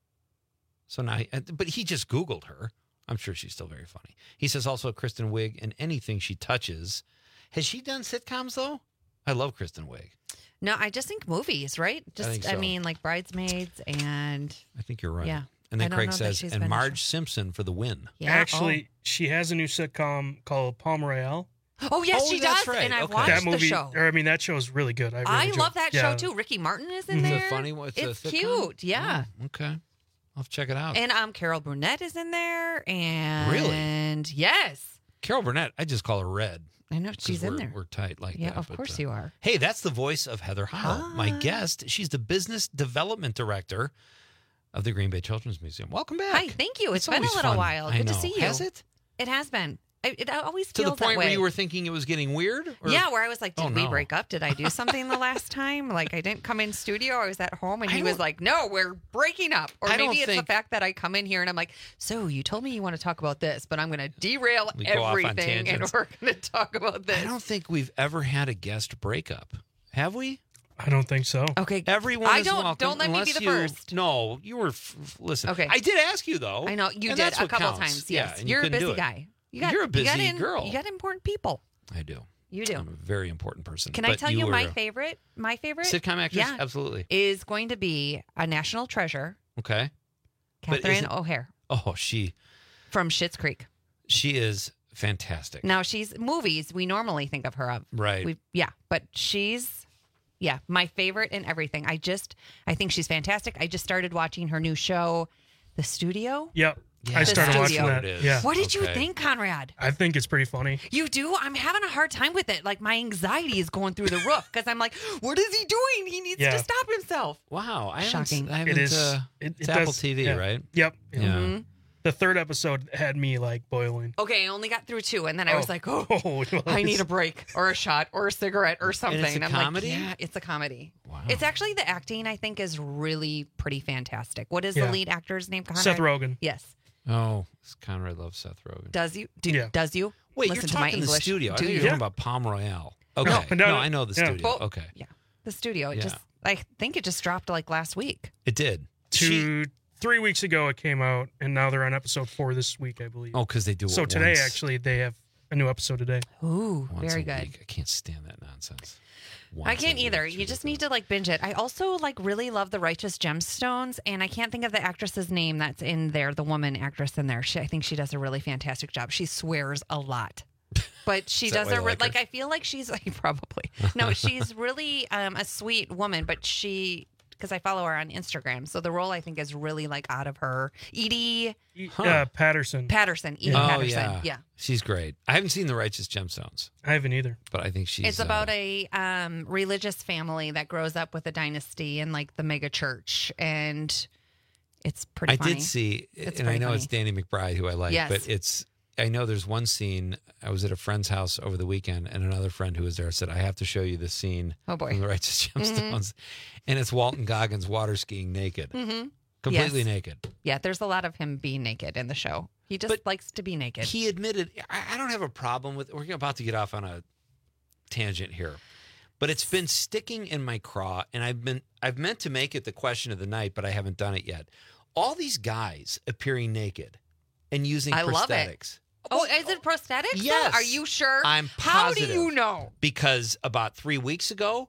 So now, he, but he just Googled her. I'm sure she's still very funny. He says also Kristen Wiig and anything she touches. Has she done sitcoms, though? I love Kristen Wiig. No, I just think movies, right? Just, I, think so. I mean, like Bridesmaids and... I think you're right. Yeah. And then I don't Craig know that says, she's and been a Marge Simpson for the win. Yeah. Actually, oh. she has a new sitcom called Palm Royale. Oh, yes, Oh, she that's does. right. And I've Okay. watched That movie, the show. or I mean, that show is really good. I, really I enjoy- love that yeah. show, too. Ricky Martin is in Mhm. there. It's a funny one. It's, It's a sitcom? cute. Yeah. Oh, okay. I'll have to check it out. And um, Carol Burnett is in there. And Really? yes. Carol Burnett, I just call her Red. I know 'cause she's in we're- there. We're tight like Yeah, that. of but, course uh, you are. Hey, that's the voice of Heather Howell, my guest. She's the business development director of the Green Bay Children's Museum. Welcome back. Hi, thank you. It's It's been a always little fun. while. I Good to know. see you. Has it? It has been. It, it always To feels the point that where way. you were thinking it was getting weird? Or- Yeah, where I was like, did Oh, we no. break up? Did I do something the last time? Like, I didn't come in studio. I was at home, and I he was don't- like, no, we're breaking up. Or I don't maybe it's think- the fact that I come in here, and I'm like, so you told me you want to talk about this, but I'm going to derail We go off on everything, and tangents. we're going to talk about this. I don't think we've ever had a guest breakup. Have we? I don't think so. Okay. Everyone I is don't- welcome. don't let me be unless the you- first. No, you were. F- f- listen. Okay. I did ask you though. I know you and did that's a what couple counts. times. Yeah, Yes, and you you're a couldn't do busy it. guy. You got, You're a you got busy in- girl. You got important people. I do. You do. I'm a very important person. Can I But tell you, were my a favorite? My favorite sitcom actress? Yeah, Absolutely. is going to be a national treasure, Okay. But Catherine isn't- O'Hare Oh, she from Schitt's Creek. she is fantastic. Now she's movies we normally think of her of. Right. We yeah, but she's yeah, my favorite in everything. I just I think she's fantastic. I just started watching her new show, The Studio. Yep. Yeah, I started The watching Studio. that. It is. Yeah. What did you Okay. think, Conrad? I think it's pretty funny. You do? I'm having a hard time with it. Like my anxiety is going through the roof because I'm like, what is he doing? He needs Yeah. to stop himself. Wow. I Shocking. Haven't, I haven't, It is. Uh, it, it's it Apple does- T V, yeah. right? Yep. Yeah. Mhm. The third episode had me like boiling. Okay, I only got through two, and then I was Oh. like, oh, Oh, well, I need it's- a break or a shot or a cigarette or something. it's a I'm comedy? like, yeah, it's a comedy. Wow. It's actually the acting, I think, is really pretty fantastic. What is Yeah. the lead actor's name? Conrad? Seth Rogen. Yes. Oh, Conrad loves Seth Rogen. Does you? Do, Yeah. Does you? Wait, Listen you're to my talking the English. studio. I Do think you? you're talking about Palm Royale. Okay. No, No, no, I know the yeah. studio. Well, okay. Yeah. The studio. It Yeah. just, I think it just dropped like last week. It did. Two, three weeks ago it came out, and now they're on episode four this week, I believe. Oh, because they do it so today, once- actually, they have a new episode today. Ooh, once very a good. week. I can't stand that nonsense. I Once a can't week, either. it's You just need to like binge it. I also like really love the Righteous Gemstones, and I can't think of the actress's name that's in there. The woman actress in there. She, I think she does a really fantastic job. She swears a lot, but she Is that does why a you re- like like. her? I feel like she's like probably no. She's really um, a sweet woman, but she because I follow her on Instagram, so the role I think is really like out of her. Edie Huh. Uh, Patterson. Patterson. Edie Oh, Patterson. yeah. yeah. She's great. I haven't seen The Righteous Gemstones, I haven't either. but I think she's. It's uh, about a um, religious family that grows up with a dynasty in like the mega church, and it's pretty. I funny. did see, It's and I pretty know it's funny. Danny McBride who I like, Yes. but it's. I know there's one scene. I was at a friend's house over the weekend, and another friend who was there said, "I have to show you this scene Oh, boy. from The Righteous Gemstones," and it's Walton Goggins water skiing naked, Mm-hmm. completely Yes. naked. Yeah, there's a lot of him being naked in the show. He just likes to be naked. He admitted, I, I don't have a problem with. We're about to get off on a tangent here, but it's been sticking in my craw, and I've been I've meant to make it the question of the night, but I haven't done it yet. All these guys appearing naked and using I love it. prosthetics. Oh, is it prosthetics? though? Yes. Are you sure? I'm How positive. do you know? Because about three weeks ago,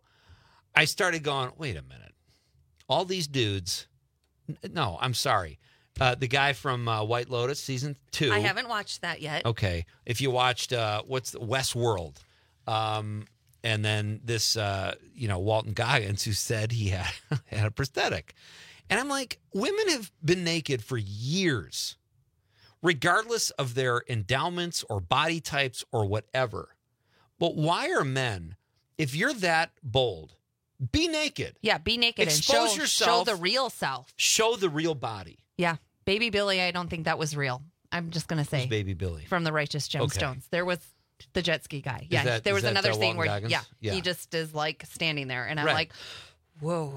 I started going, wait a minute. All these dudes. n- No, I'm sorry. Uh, the guy from uh, White Lotus season two. I haven't watched that yet. Okay. If you watched, uh, what's the, Westworld, um, and then this, uh, you know, Walton Goggins, who said he had, had a prosthetic. And I'm like, women have been naked for years. regardless of their endowments or body types or whatever. But why are men, if you're that bold, be naked. Yeah, be naked Expose and show, yourself. show the real self. Show the real body. Yeah. Baby Billy, I don't think that was real. I'm just going to say. Who's Baby Billy? From the Righteous Gemstones. Okay. There was the jet ski guy. Yeah. that- there is was that another the scene Walton where, Goggins? yeah, Yeah. he just is like standing there. And I'm Right. like, whoa.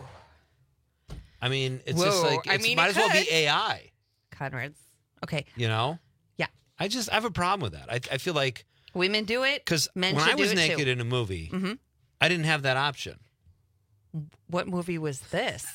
I mean, it's Whoa. just like, I it's, mean, might it as well could. be A I, Conrad's. Okay. you know? Yeah. I just, I have a problem with that. I, I feel like, Women do it. because when Men should I was do it naked too. in a movie, hmm I didn't have that option. What movie was this?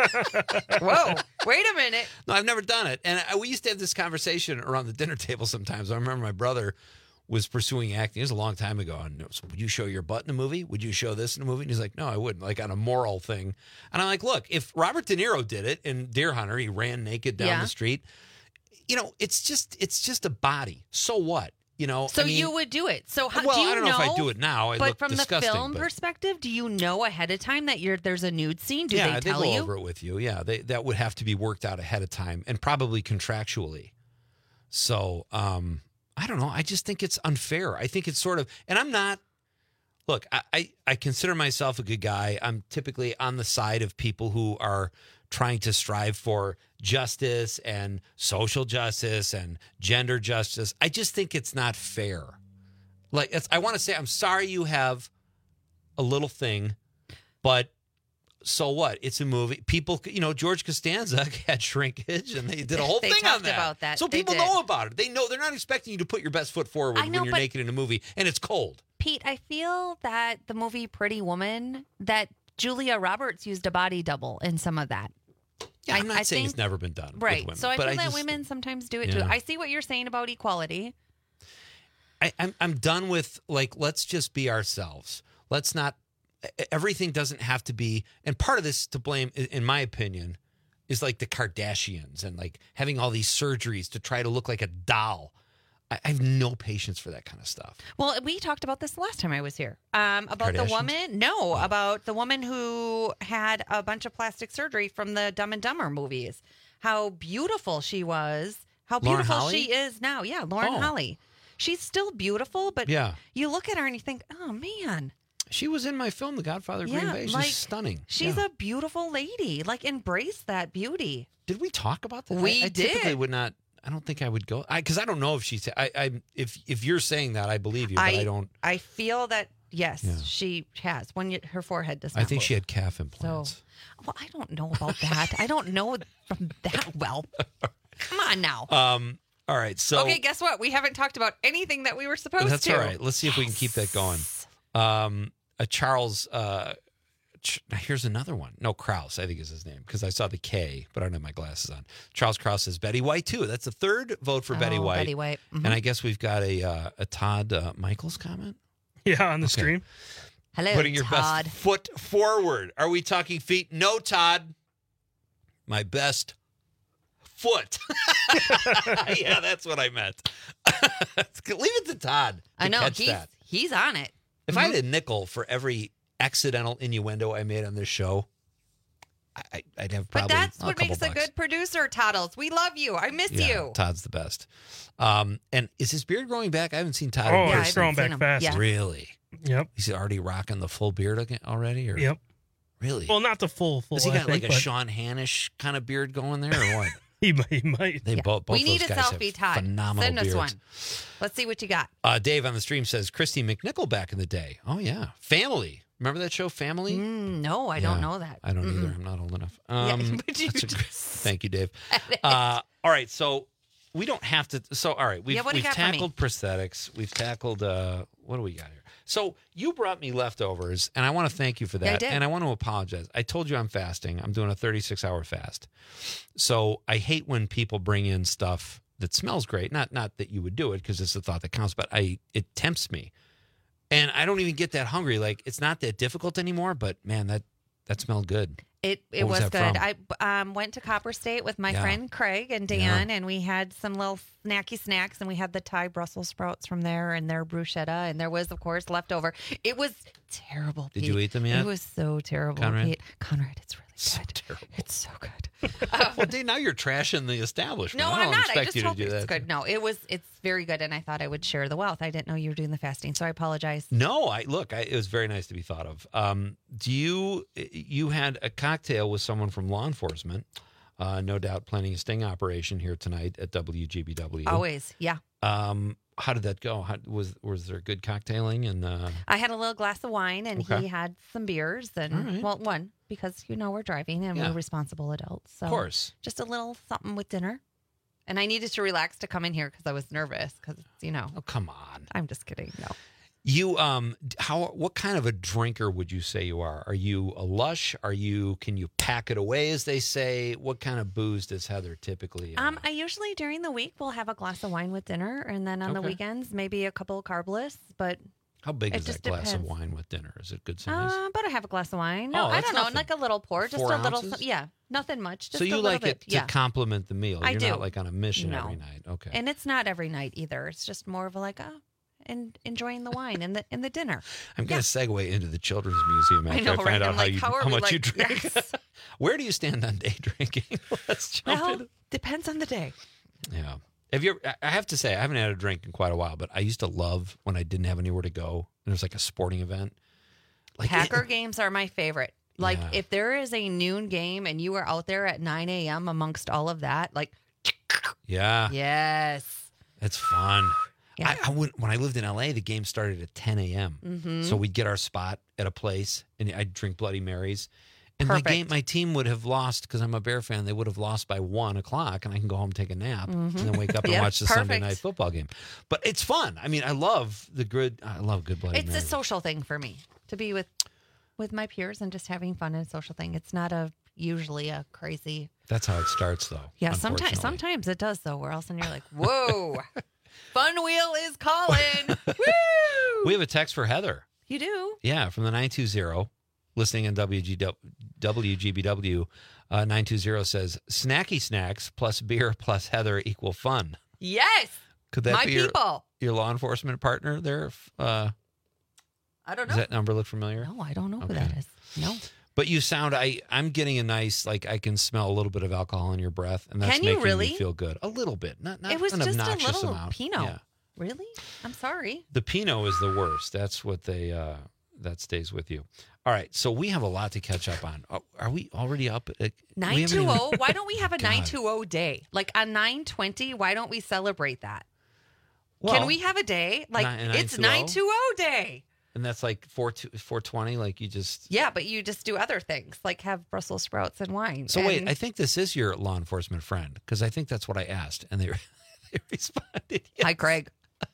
Whoa. Wait a minute. No, I've never done it. And I, we used to have this conversation around the dinner table sometimes. I remember my brother was pursuing acting. It was a long time ago. And it was, would you show your butt in a movie? Would you show this in a movie? And he's like, no, I wouldn't, like on a moral thing. And I'm like, look, if Robert De Niro did it in Deer Hunter, he ran naked down Yeah. the street. You know, it's just it's just a body. So what? You know, So I mean, you would do it. So how well, do you I don't know, if I do it now. I but look from disgusting, the film but- perspective, do you know ahead of time that you're there's a nude scene? Do yeah, they tell go you? over it with you. Yeah, they, that would have to be worked out ahead of time and probably contractually. So um, I don't know. I just think it's unfair. I think it's sort of, and I'm not. Look, I, I I consider myself a good guy. I'm typically on the side of people who are trying to strive for justice and social justice and gender justice. I just think it's not fair. Like, it's, I want to say, I'm sorry you have a little thing, but so what? It's a movie. People, you know, George Costanza had shrinkage, and they did a whole They thing on talked that. about that. So They people did. know about it. They know they're not expecting you to put your best foot forward I know, when you're but- naked in a movie, and it's cold. Pete, I feel that the movie Pretty Woman, that Julia Roberts used a body double in some of that. Yeah, I, I'm not I saying think, it's never been done. with Right. women, So I but feel that just- women sometimes do it too. Yeah. I see what you're saying about equality. I, I'm I'm done with, like, let's just be ourselves. Let's not. Everything doesn't have to be. And part of this to blame, i- in my opinion, is like the Kardashians and like having all these surgeries to try to look like a doll. I, I have no patience for that kind of stuff. Well, we talked about this the last time I was here. Um, about the Kardashians? woman, no, about the woman who had a bunch of plastic surgery from the Dumb and Dumber movies. How beautiful she was. How Lauren beautiful Holly? she is now. Yeah, Lauren Oh. Holly. She's still beautiful, but Yeah. you look at her and you think, oh man, She was in my film, The Godfather of Green yeah, Bay. She's like stunning. she's Yeah. a beautiful lady. Like embrace that beauty. Did we talk about that? We I, I did. typically would not. I don't think I would go. I because I don't know if she's. I, I if if you're saying that, I believe you, but I, don't. I feel that yes, Yeah. she has. When you, her forehead does not. I think move. she had calf implants. So, well, I don't know about that. I don't know from that well. Come on now. Um. All right. So okay, guess what? We haven't talked about anything that we were supposed that's to. all right. Let's see if we can keep that going. Um. A Charles. Uh. Ch- Here's another one. No, Krause, I think is his name, because I saw the K, but I don't have my glasses on. Charles Krause says Betty White too. That's the third vote for Betty Oh, White. Betty White. Mhm. And I guess we've got a uh, a Todd uh, Michaels comment. Yeah, on the Okay. stream. Hello, Putting your Todd. best foot forward. Are we talking feet? No, Todd. My best foot. Yeah, that's what I meant. Leave it to Todd. To I know catch he's that. he's on it. If I had a nickel for every accidental innuendo I made on this show, I, I- I'd have But probably that's a what couple makes a bucks. good producer, Toddles. We love you. I miss Yeah, you. Todd's the best. Um, and is his beard growing back? I haven't seen Todd. Oh, in it's person. growing back fast. Yeah. Really? Yep. He's already rocking the full beard again already? Or? Yep. Really? Well, not the full full. Has he I got think, like a but Sean Hannish kind of beard going there, or what? He might. He might. They both, both we need those a guys selfie, have Todd. phenomenal Send us beards. one. Let's see what you got. Uh, Dave on the stream says Christy McNichol back in the day. Oh yeah, Family. Remember that show, Family? Mm, no, I Yeah, don't know that. I don't Mm-mm. either. I'm not old enough. Yeah, Um, but you that's a just gr- thank you, Dave. Uh, all right, so we don't have to. So all right, we've, Yeah, what do you we've got for me? tackled prosthetics. We've tackled. Uh, what do we got here? So you brought me leftovers, and I want to thank you for that. Yeah, I did. And I want to apologize. I told you I'm fasting. I'm doing a thirty-six hour fast. So I hate when people bring in stuff that smells great. Not not that you would do it because it's the thought that counts, but I it tempts me. And I don't even get that hungry. Like, it's not that difficult anymore, but man, that that smelled good. It it What was was, that good. from? I um, went to Copper State with my Yeah. friend Craig and Dan, Yeah. and we had some little snacky snacks, and we had the Thai Brussels sprouts from there, and their bruschetta, and there was, of course, leftover. It was terrible. Did Pete. you eat them yet? It was so terrible, Conrad? Pete. Conrad, it's really So good. terrible. It's so good. Well, Dave, now you're trashing the establishment. No, I I'm don't not. expect I just you to told do you that. it's good. No, it was. It's very good, and I thought I would share the wealth. I didn't know you were doing the fasting, so I apologize. No, I look. I, it was very nice to be thought of. Um, do you? You had a cocktail with someone from law enforcement, uh, no doubt, planning a sting operation here tonight at W G B W. Always, yeah. Um, how did that go? How, was was there good cocktailing and? Uh, I had a little glass of wine, and Okay. he had some beers, and All right. well, one because you know we're driving and Yeah. we're responsible adults. So Of course. just a little something with dinner. And I needed to relax to come in here because I was nervous because you know. Oh come on! I'm just kidding. No. You um how what kind of a drinker would you say you are? Are you a lush? Are you can you pack it away as they say? What kind of booze does Heather typically? Uh, Um, I usually during the week will have a glass of wine with dinner, and then on the Okay. weekends maybe a couple of carbless. But how big it is that just glass of depends. wine with dinner? Is it good size? Uh, but I have a glass of wine. No, Oh, I that's don't know, nothing. like a little pour, just Four a little. ounces? Yeah, nothing much. Just so a you little like bit. it to Yeah. complement the meal. I You're do. not like on a mission No. every night. Okay. And it's not every night either. It's just more of a like, oh, and enjoying the wine and the and the dinner. I'm going to segue into the Children's Museum I after know, I, find right? out I'm how like, you how are how we much like- you drink. Yes. Where do you stand on day drinking? Let's jump Well, in. depends on the day. Yeah. Have you? Ever, I have to say, I haven't had a drink in quite a while, but I used to love when I didn't have anywhere to go and it was like a sporting event. Like Packer games are my favorite. Like Yeah. if there is a noon game and you are out there at nine a.m. amongst all of that, like Yeah. yes, It's fun. Yeah. I, I went, when I lived in L A, the game started at ten a.m. Mhm. So we'd get our spot at a place, and I'd drink Bloody Marys. And my Perfect. game, my team would have lost because I'm a Bear fan. They would have lost by one o'clock, and I can go home, take a nap, and then wake up and Yep, watch the Sunday perfect. night football game. But it's fun. I mean, I love the good. I love good Bloody it's a Marys. social thing for me to be with with my peers and just having fun and a social thing. It's not a usually a crazy. That's how it starts, though. Yeah, sometimes unfortunately. sometimes it does though. Where else and you're like, whoa, Fun Wheel is calling. Woo! We have a text for Heather. You do. Yeah, from the nine two zero, listening on W G B W, uh, nine two zero says, snacky snacks plus beer plus Heather equal fun. Yes. Could that my be your, people. your law enforcement partner there? Uh, I don't know. does that number look familiar? No, I don't know Okay. who that is. No. But you sound, I, I'm getting a nice, like, I can smell a little bit of alcohol in your breath, and that's Can you making really? me feel good. A little bit. Not, not It was an just a obnoxious little amount. Pinot. Yeah. Really? I'm sorry. The Pinot is the worst. That's what they, uh, that stays with you. All right, so we have a lot to catch up on. Oh, are we already up? At, we nine haven't two even- zero. Why don't we have a God. nine two zero day? Like on nine twenty, why don't we celebrate that? Well, Can we have a day? Like Nine- it's 920? nine two zero day. And that's like four four twenty. Like you just. Yeah, but you just do other things like have Brussels sprouts and wine. So wait, And I think this is your law enforcement friend because I think that's what I asked, and they they responded. Yes. Hi, Craig.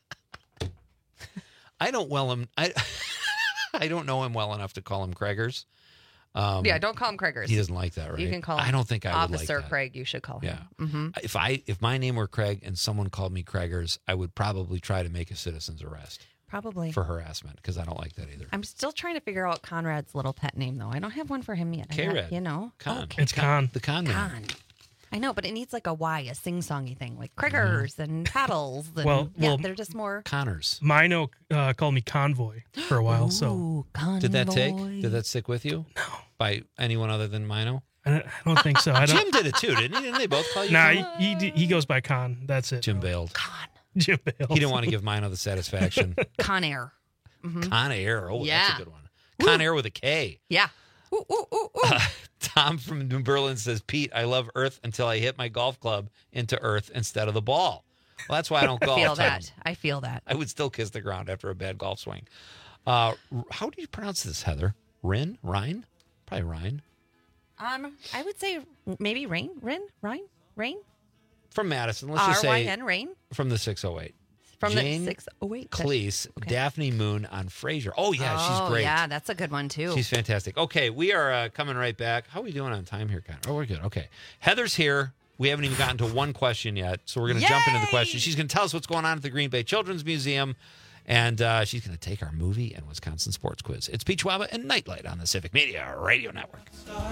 I don't well him. I I don't know him well enough to call him Craigers. Um, Yeah, don't call him Craigers. He doesn't like that, right? You can call him I don't think I would like Officer that. Craig. You should call him. Yeah. hmm If I if my name were Craig and someone called me Craigers, I would probably try to make a citizen's arrest Probably. for harassment because I don't like that either. I'm still trying to figure out Conrad's little pet name, though. I don't have one for him yet. I got- K-Rad. You know? Con. Oh, It's Con. The con man. Con. I know, but it needs like a Y, a sing-songy thing, like Criggers and Paddles. And, Well- yeah, well- they're just more. Connors. Mino uh, called me Convoy for a while, so Ooh, Convoy. Did that take? Did that stick with you? No. By anyone other than Mino? I don't, I don't think so. I Jim don't. did it too, didn't he? Didn't they both call you? Nah, Con? he, he he goes by Con. That's it. Jim bailed. Jim Bale. He didn't want to give Mino the satisfaction. Con Air. Mhm. Con Air. Oh, that's Yeah. a good one. Con Air with a K. Yeah. Ooh, ooh, ooh, ooh. Uh, Tom from New Berlin says, Pete, I love Earth until I hit my golf club into Earth instead of the ball. Well, that's why I don't I golf. feel Tom. that. I feel that. I would still kiss the ground after a bad golf swing. Uh, how do you pronounce this, Heather? Rin? Rhine? Probably Rhine. Um, I would say maybe Rain, Rin, Rhine, Rain, From Madison. Let's just R Y say N, Rain. from the six oh eight. From Jane the six oh eight. Cleese, Daphne Moon on Frasier. Oh, yeah, oh, she's great. Yeah, that's a good one too. She's fantastic. Okay, we are uh, coming right back. How are we doing on time here, Connor? Oh, we're good. Okay. Heather's here. We haven't even gotten to one question yet, so we're going to jump into the question. She's going to tell us what's going on at the Green Bay Children's Museum, And uh, she's going to take our movie and Wisconsin sports quiz. It's Pete Schwaba and Nightlight on the Civic Media Radio Network.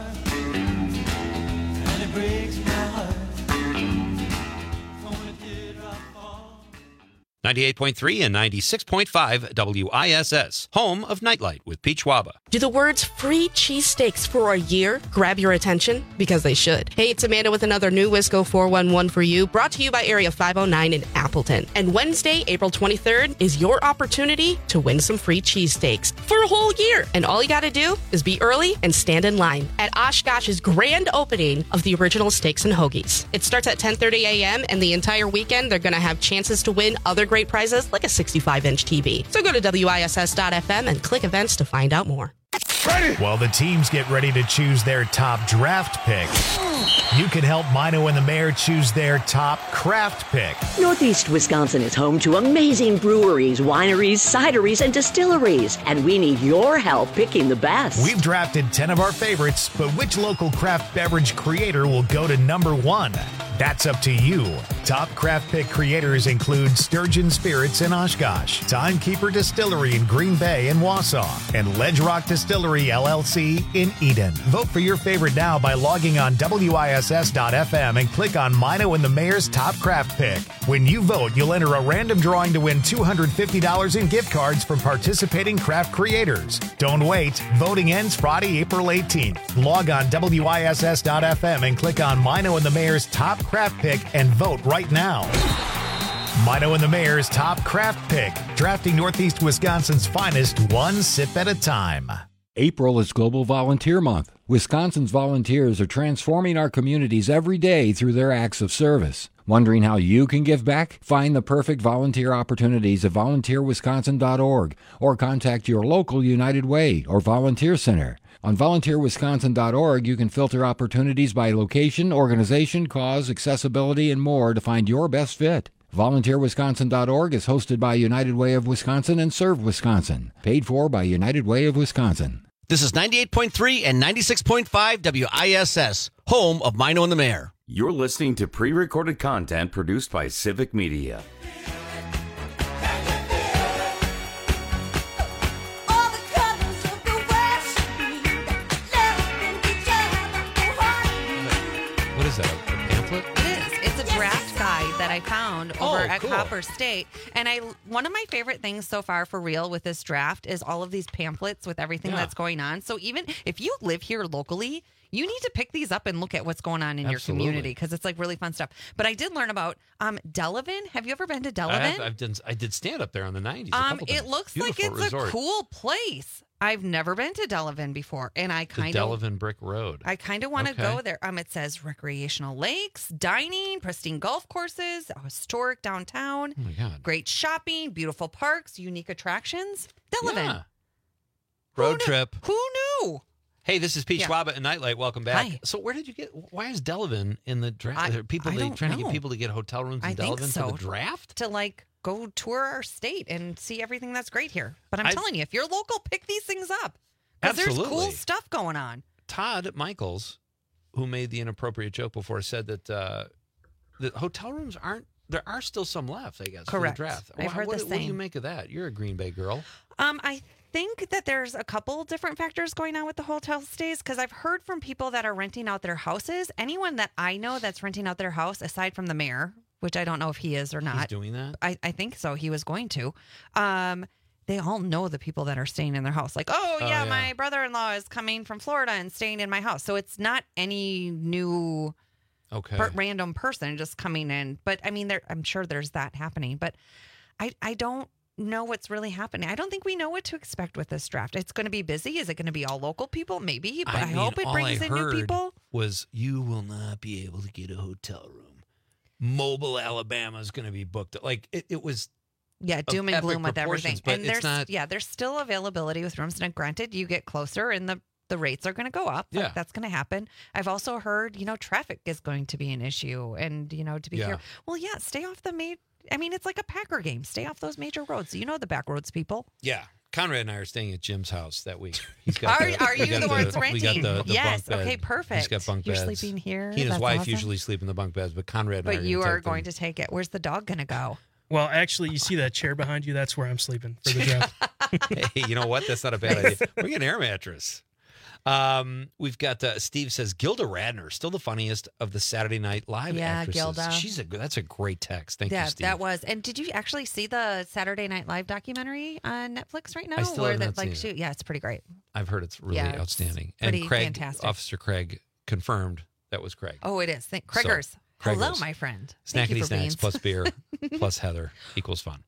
And it breaks my heart. ninety-eight point three and ninety-six point five W I S S, home of Nightlight with Pete Schwaba. Do the words free cheesesteaks for a year grab your attention? Because they should. Hey, it's Amanda with another new Wisco four one one for you, brought to you by Area five oh nine in Appleton. And Wednesday, April twenty-third, is your opportunity to win some free cheesesteaks for a whole year. And all you got to do is be early and stand in line at Oshkosh's grand opening of the original Steaks and Hoagies. It starts at ten thirty a.m. and the entire weekend they're going to have chances to win other great prizes like a sixty-five inch T V. So go to W I S S dot F M and click events to find out more. Ready? While the teams get ready to choose their top draft pick, you can help Mino and the Mayor choose their top craft pick. Northeast Wisconsin is home to amazing breweries, wineries, cideries, and distilleries, and we need your help picking the best. We've drafted ten of our favorites, but which local craft beverage creator will go to number one? That's up to you. Top craft pick creators include Sturgeon Spirits in Oshkosh, Timekeeper Distillery in Green Bay and Wausau, and Ledge Rock Distillery L L C in Eden. Vote for your favorite now by logging on W I S S dot F M and click on Mino and the Mayor's Top Craft Pick. When you vote, you'll enter a random drawing to win two hundred fifty dollars in gift cards from participating craft creators. Don't wait. Voting ends Friday, April eighteenth. Log on W I S S dot F M and click on Mino and the Mayor's Top Craft Pick and vote right now. Mino and the Mayor's Top Craft Pick, drafting Northeast Wisconsin's finest one sip at a time. April is Global Volunteer Month. Wisconsin's volunteers are transforming our communities every day through their acts of service. Wondering how you can give back? Find the perfect volunteer opportunities at volunteer wisconsin dot org or contact your local United Way or Volunteer Center. On volunteer wisconsin dot org, you can filter opportunities by location, organization, cause, accessibility, and more to find your best fit. volunteer wisconsin dot org is hosted by United Way of Wisconsin and Serve Wisconsin. Paid for by United Way of Wisconsin. This is ninety-eight point three and ninety-six point five W I S S, home of Mino and the Mayor. You're listening to pre-recorded content produced by Civic Media. What is that, a pamphlet? It is. It's a draft guide that I found over Oh, at cool. Copper State. And I one of my favorite things so far for real with this draft is all of these pamphlets with everything Yeah. that's going on. So even if you live here locally, you need to pick these up and look at what's going on in your Absolutely. community because it's like really fun stuff. But I did learn about um, Delavan. Have you ever been to I, Delavan? have, I've done, I did stand up there in the nineties. a Um, couple it times. looks like Beautiful it's resort. a cool place. I've never been to Delavan before, and I The kind of Delavan Brick Road. I kind of want to Okay. go there. Um, it says recreational lakes, dining, pristine golf courses, a historic downtown, Oh my God. great shopping, beautiful parks, unique attractions. Delavan. Yeah. Road trip. Who knew? Hey, this is Pete Yeah. Schwaba at Nightlight. Welcome back. Hi. So, where did you get? Why is Delavan in the draft? I- Are people I they don't trying to know. get people to get hotel rooms in I think Delavan so. for the draft? To like go tour our state and see everything that's great here. But I'm I- telling you, if you're local, pick these things up because there's cool Absolutely. stuff going on. Todd Michaels, who made the inappropriate joke before, said that uh, the hotel rooms aren't. There are still some left, I guess, Correct. for the draft. I've Wha- heard what, the What do you same. make of that? You're a Green Bay girl. Um, I think that there's a couple different factors going on with the hotel stays because I've heard from people that are renting out their houses. Anyone that I know that's renting out their house, aside from the mayor, which I don't know if he is or not. He's doing that? I, I think so. He was going to. Um, they all know the people that are staying in their house. Like, oh, Oh, yeah, yeah. my brother-in-law is coming from Florida and staying in my house. So it's not any new Okay. per- random person just coming in. But I mean, there, I'm sure there's that happening. But I, I don't know what's really happening. I don't think we know what to expect with this draft. It's going to be busy. Is it going to be all local people? Maybe. But I, mean, hope it all brings I in new heard people. Was you will not be able to get a hotel room. Mobile, Alabama is going to be booked. Like it, it was. Yeah, of doom and epic gloom with everything. proportions, but And it's there's not- yeah, there's still availability with rooms. And granted, you get closer and the the rates are going to go up. Like, Yeah. that's going to happen. I've also heard, you know, traffic is going to be an issue and, you know, to be Yeah. here. Well, yeah, stay off the main. I mean, it's like a Packer game. Stay off those major roads. You know the back roads, people. Yeah. Conrad and I are staying at Jim's house that week. He's got Are- the, are we you got the ones We got renting? the, the Yes, bunk bed. okay, perfect. He's got bunk You're beds. sleeping here? He and his That's wife awesome. usually sleep in the bunk beds, but Conrad and I But are you gonna are take them. going to take it. Where's the dog going to go? Well, actually, you see that chair behind you? That's where I'm sleeping for the draft. Hey, you know what? That's not a bad idea. Bring an air mattress. Um, we've got uh, Steve says Gilda Radner, still the funniest of the Saturday Night Live Yeah, actresses. Gilda. She's a that's a great text. Thank yeah, you, Steve. that was. And did you actually see the Saturday Night Live documentary on Netflix right now? I still Where have that, not like, seen shoot, it. yeah, it's pretty great. I've heard it's really Yeah, it's outstanding. pretty And Craig, fantastic. Officer Craig, confirmed that was Craig. Oh, it is. Thank Craigers. So, Hello, Craigers. my friend. Thank you Snackety for snacks beans. plus beer plus Heather equals fun.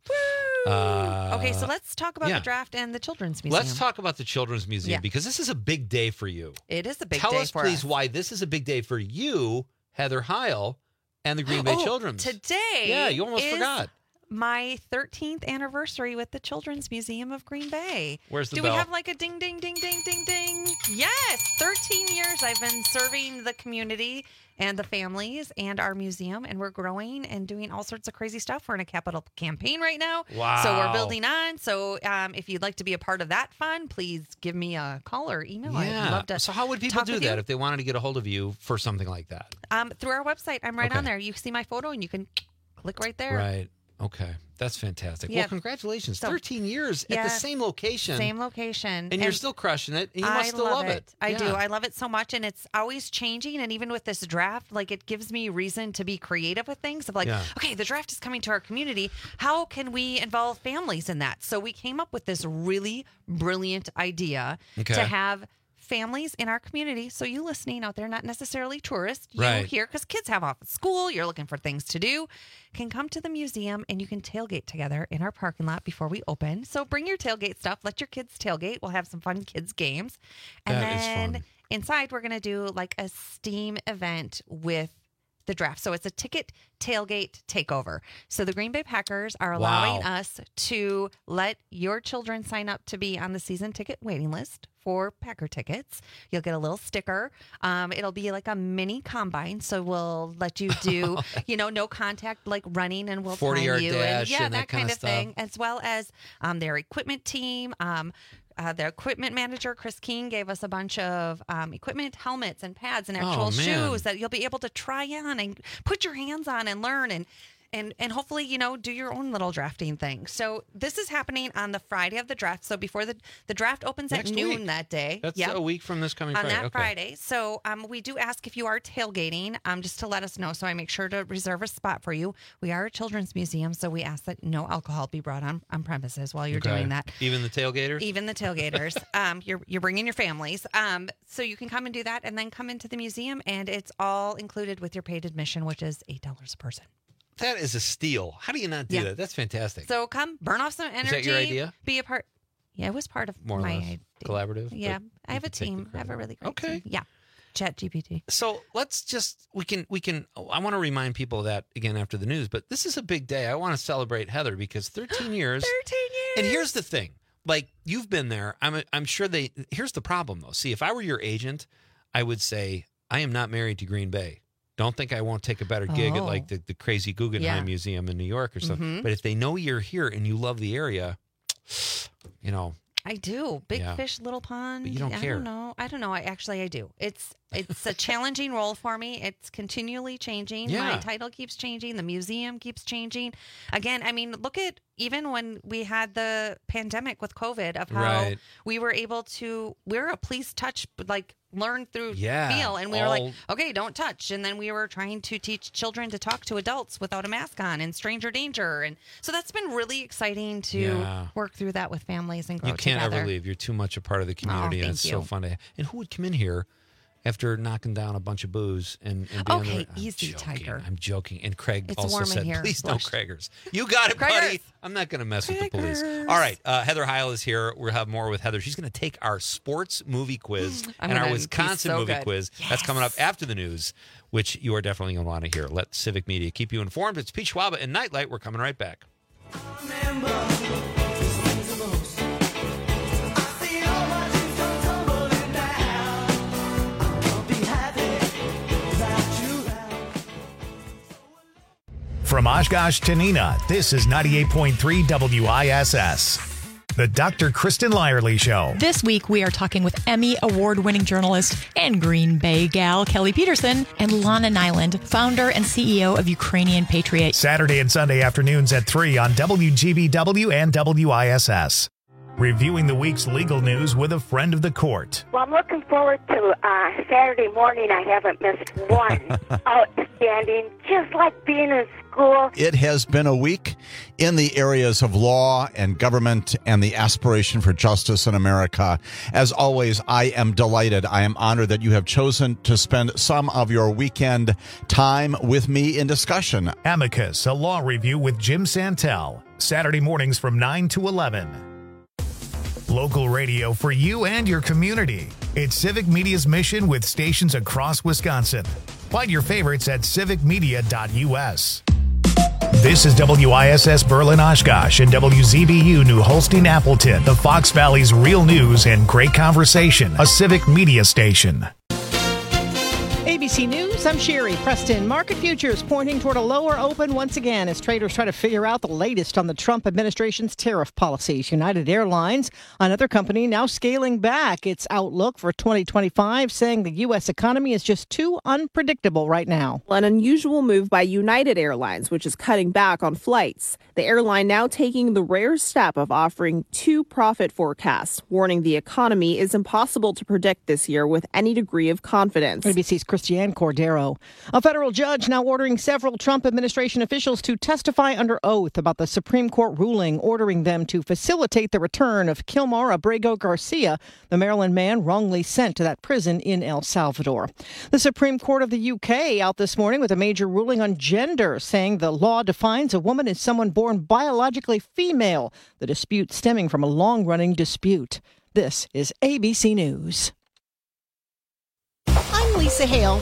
Uh, Okay, so let's talk about yeah. the draft and the Children's Museum. Let's talk about the Children's Museum Yeah. because this is a big day for you. It is a big Tell day us, for please, us. why this is a big day for you, Heather Heil, and the Green Bay Oh, Children's. Today, Yeah, you almost is forgot. My thirteenth anniversary with the Children's Museum of Green Bay. Where's the Do bell? we have like a ding, ding, ding, ding, ding, ding? Yes, thirteen years I've been serving the community and the families and our museum, and we're growing and doing all sorts of crazy stuff. We're in a capital campaign right now. Wow. So we're building on. So um, if you'd like to be a part of that fun, please give me a call or email. Yeah. I'd love to So how would people talk do with that you. if they wanted to get a hold of you for something like that? Um, through our website, I'm right Okay. on there. You see my photo and you can click right there. Right. Okay. That's fantastic. Yeah. Well, congratulations. So- thirteen years at the Yeah. same location. Same location. And, you're still crushing it. And you I must still love it. I Yeah. do. I love it so much. And it's always changing. And even with this draft, like it gives me reason to be creative with things of like, Yeah. okay, the draft is coming to our community. How can we involve families in that? So we came up with this really brilliant idea Okay. to have families in our community. So you listening out there, not necessarily tourists, you Right. here, because kids have off at school, you're looking for things to do, can come to the museum and you can tailgate together in our parking lot before we open. So bring your tailgate stuff. Let your kids tailgate. We'll have some fun kids games. And That is then fun. inside, we're going to do like a STEAM event with the draft. So it's a ticket tailgate takeover. So the Green Bay Packers are allowing Wow. us to let your children sign up to be on the season ticket waiting list for Packer tickets. You'll get a little sticker. Um, it'll be like a mini combine. So we'll let you do, you know, no contact, like running, and we'll time forty-yard you. dash and yeah, and that, that kind kinda of thing, stuff. as well as um, their equipment team. Um, Uh, the equipment manager, Chris King, gave us a bunch of um, equipment, helmets, and pads, and actual Oh, man. shoes that you'll be able to try on and put your hands on and learn and and and hopefully, you know, do your own little drafting thing. So this is happening on the Friday of the draft. So before the the draft opens Next at noon week. that day. That's Yep. a week from this coming on Friday. that Okay. Friday. So um, we do ask if you are tailgating, um, just to let us know. So I make sure to reserve a spot for you. We are a children's museum, so we ask that no alcohol be brought on, on premises while you're Okay. doing that. Even the tailgaters? Even the tailgaters. um, you're you're bringing your families. Um, so you can come and do that, and then come into the museum, and it's all included with your paid admission, which is eight dollars a person. That is a steal. How do you not do Yeah. that? That's fantastic. So come, burn off some energy. that your idea? Be a part. Yeah, it was part of More or my less idea. collaborative. Yeah, but I you have a can take the team. I have a credit. really great Okay. team. Yeah, Chat G P T. So let's just we can we can. I want to remind people of that again after the news. But this is a big day. I want to celebrate Heather because thirteen years. thirteen years. And here's the thing. Like you've been there. I'm I'm sure they. Here's the problem though. See, if I were your agent, I would say I am not married to Green Bay. Don't think I won't take a better gig at Oh. like the, the crazy Guggenheim Yeah. Museum in New York or something. Mhm. But if they know you're here and you love the area, you know. I do. Big Yeah. fish, little pond. But you don't I care. don't know. I don't know. I actually I do. It's it's a challenging role for me. It's continually changing. Yeah. My title keeps changing. The museum keeps changing. Again, I mean, look at even when we had the pandemic with COVID of how Right. we were able to we're a please touch like learn through Yeah, feel, and we were all- like, okay, don't touch. And then we were trying to teach children to talk to adults without a mask on and stranger danger. And so that's been really exciting to Yeah. work through that with families and grow You can't together. ever leave. You're too much a part of the community. Oh, and it's thank so you. fun to. And who would come in here after knocking down a bunch of booze and, and be on Okay, the, I'm easy, joking, Tiger. I'm joking. And Craig It's also warm in said, here. "Please no Blush. Craigers." You got it, buddy. Craigers. I'm not going to mess with the police. Craigers. All right, uh, Heather Heil is here. We'll have more with Heather. She's going to take our sports movie quiz I'm and our gonna be Wisconsin so movie good. quiz. That's coming up after the news, which you are definitely going to want to hear. Let Civic Media keep you informed. It's Pete Schwaba and Nightlight. We're coming right back. From Oshkosh to Neenah, this is ninety-eight point three W I S S. The Doctor Kristen Lyerly Show. This week, we are talking with Emmy Award-winning journalist and Green Bay gal Kelly Peterson and Lana Nyland, founder and C E O of Ukrainian Patriot. Saturday and Sunday afternoons at three on W G B W and W I S S. Reviewing the week's legal news with a friend of the court. Well, I'm looking forward to uh, Saturday morning. I haven't missed one. Outstanding. Just like being in school. It has been a week in the areas of law and government and the aspiration for justice in America. As always, I am delighted. I am honored that you have chosen to spend some of your weekend time with me in discussion. Amicus, a law review with Jim Santel. Saturday mornings from nine to eleven. Local radio for you and your community. It's Civic Media's mission with stations across Wisconsin. Find your favorites at civic media dot u s. This is W I S S Berlin Oshkosh and W Z B U New Holstein Appleton, the Fox Valley's real news and great conversation, a Civic Media station. A B C News, I'm Sherry Preston. Market futures pointing toward a lower open once again as traders try to figure out the latest on the Trump administration's tariff policies. United Airlines, another company, now scaling back its outlook for twenty twenty-five, saying the U S economy is just too unpredictable right now. An unusual move by United Airlines, which is cutting back on flights. The airline now taking the rare step of offering two profit forecasts, warning the economy is impossible to predict this year with any degree of confidence. A B C's Christiane Cordero. A federal judge now ordering several Trump administration officials to testify under oath about the Supreme Court ruling ordering them to facilitate the return of Kilmar Abrego Garcia, the Maryland man wrongly sent to that prison in El Salvador. The Supreme Court of the U K out this morning with a major ruling on gender, saying the law defines a woman as someone born biologically female, the dispute stemming from a long-running dispute. This is A B C News. I'm Lisa Hale.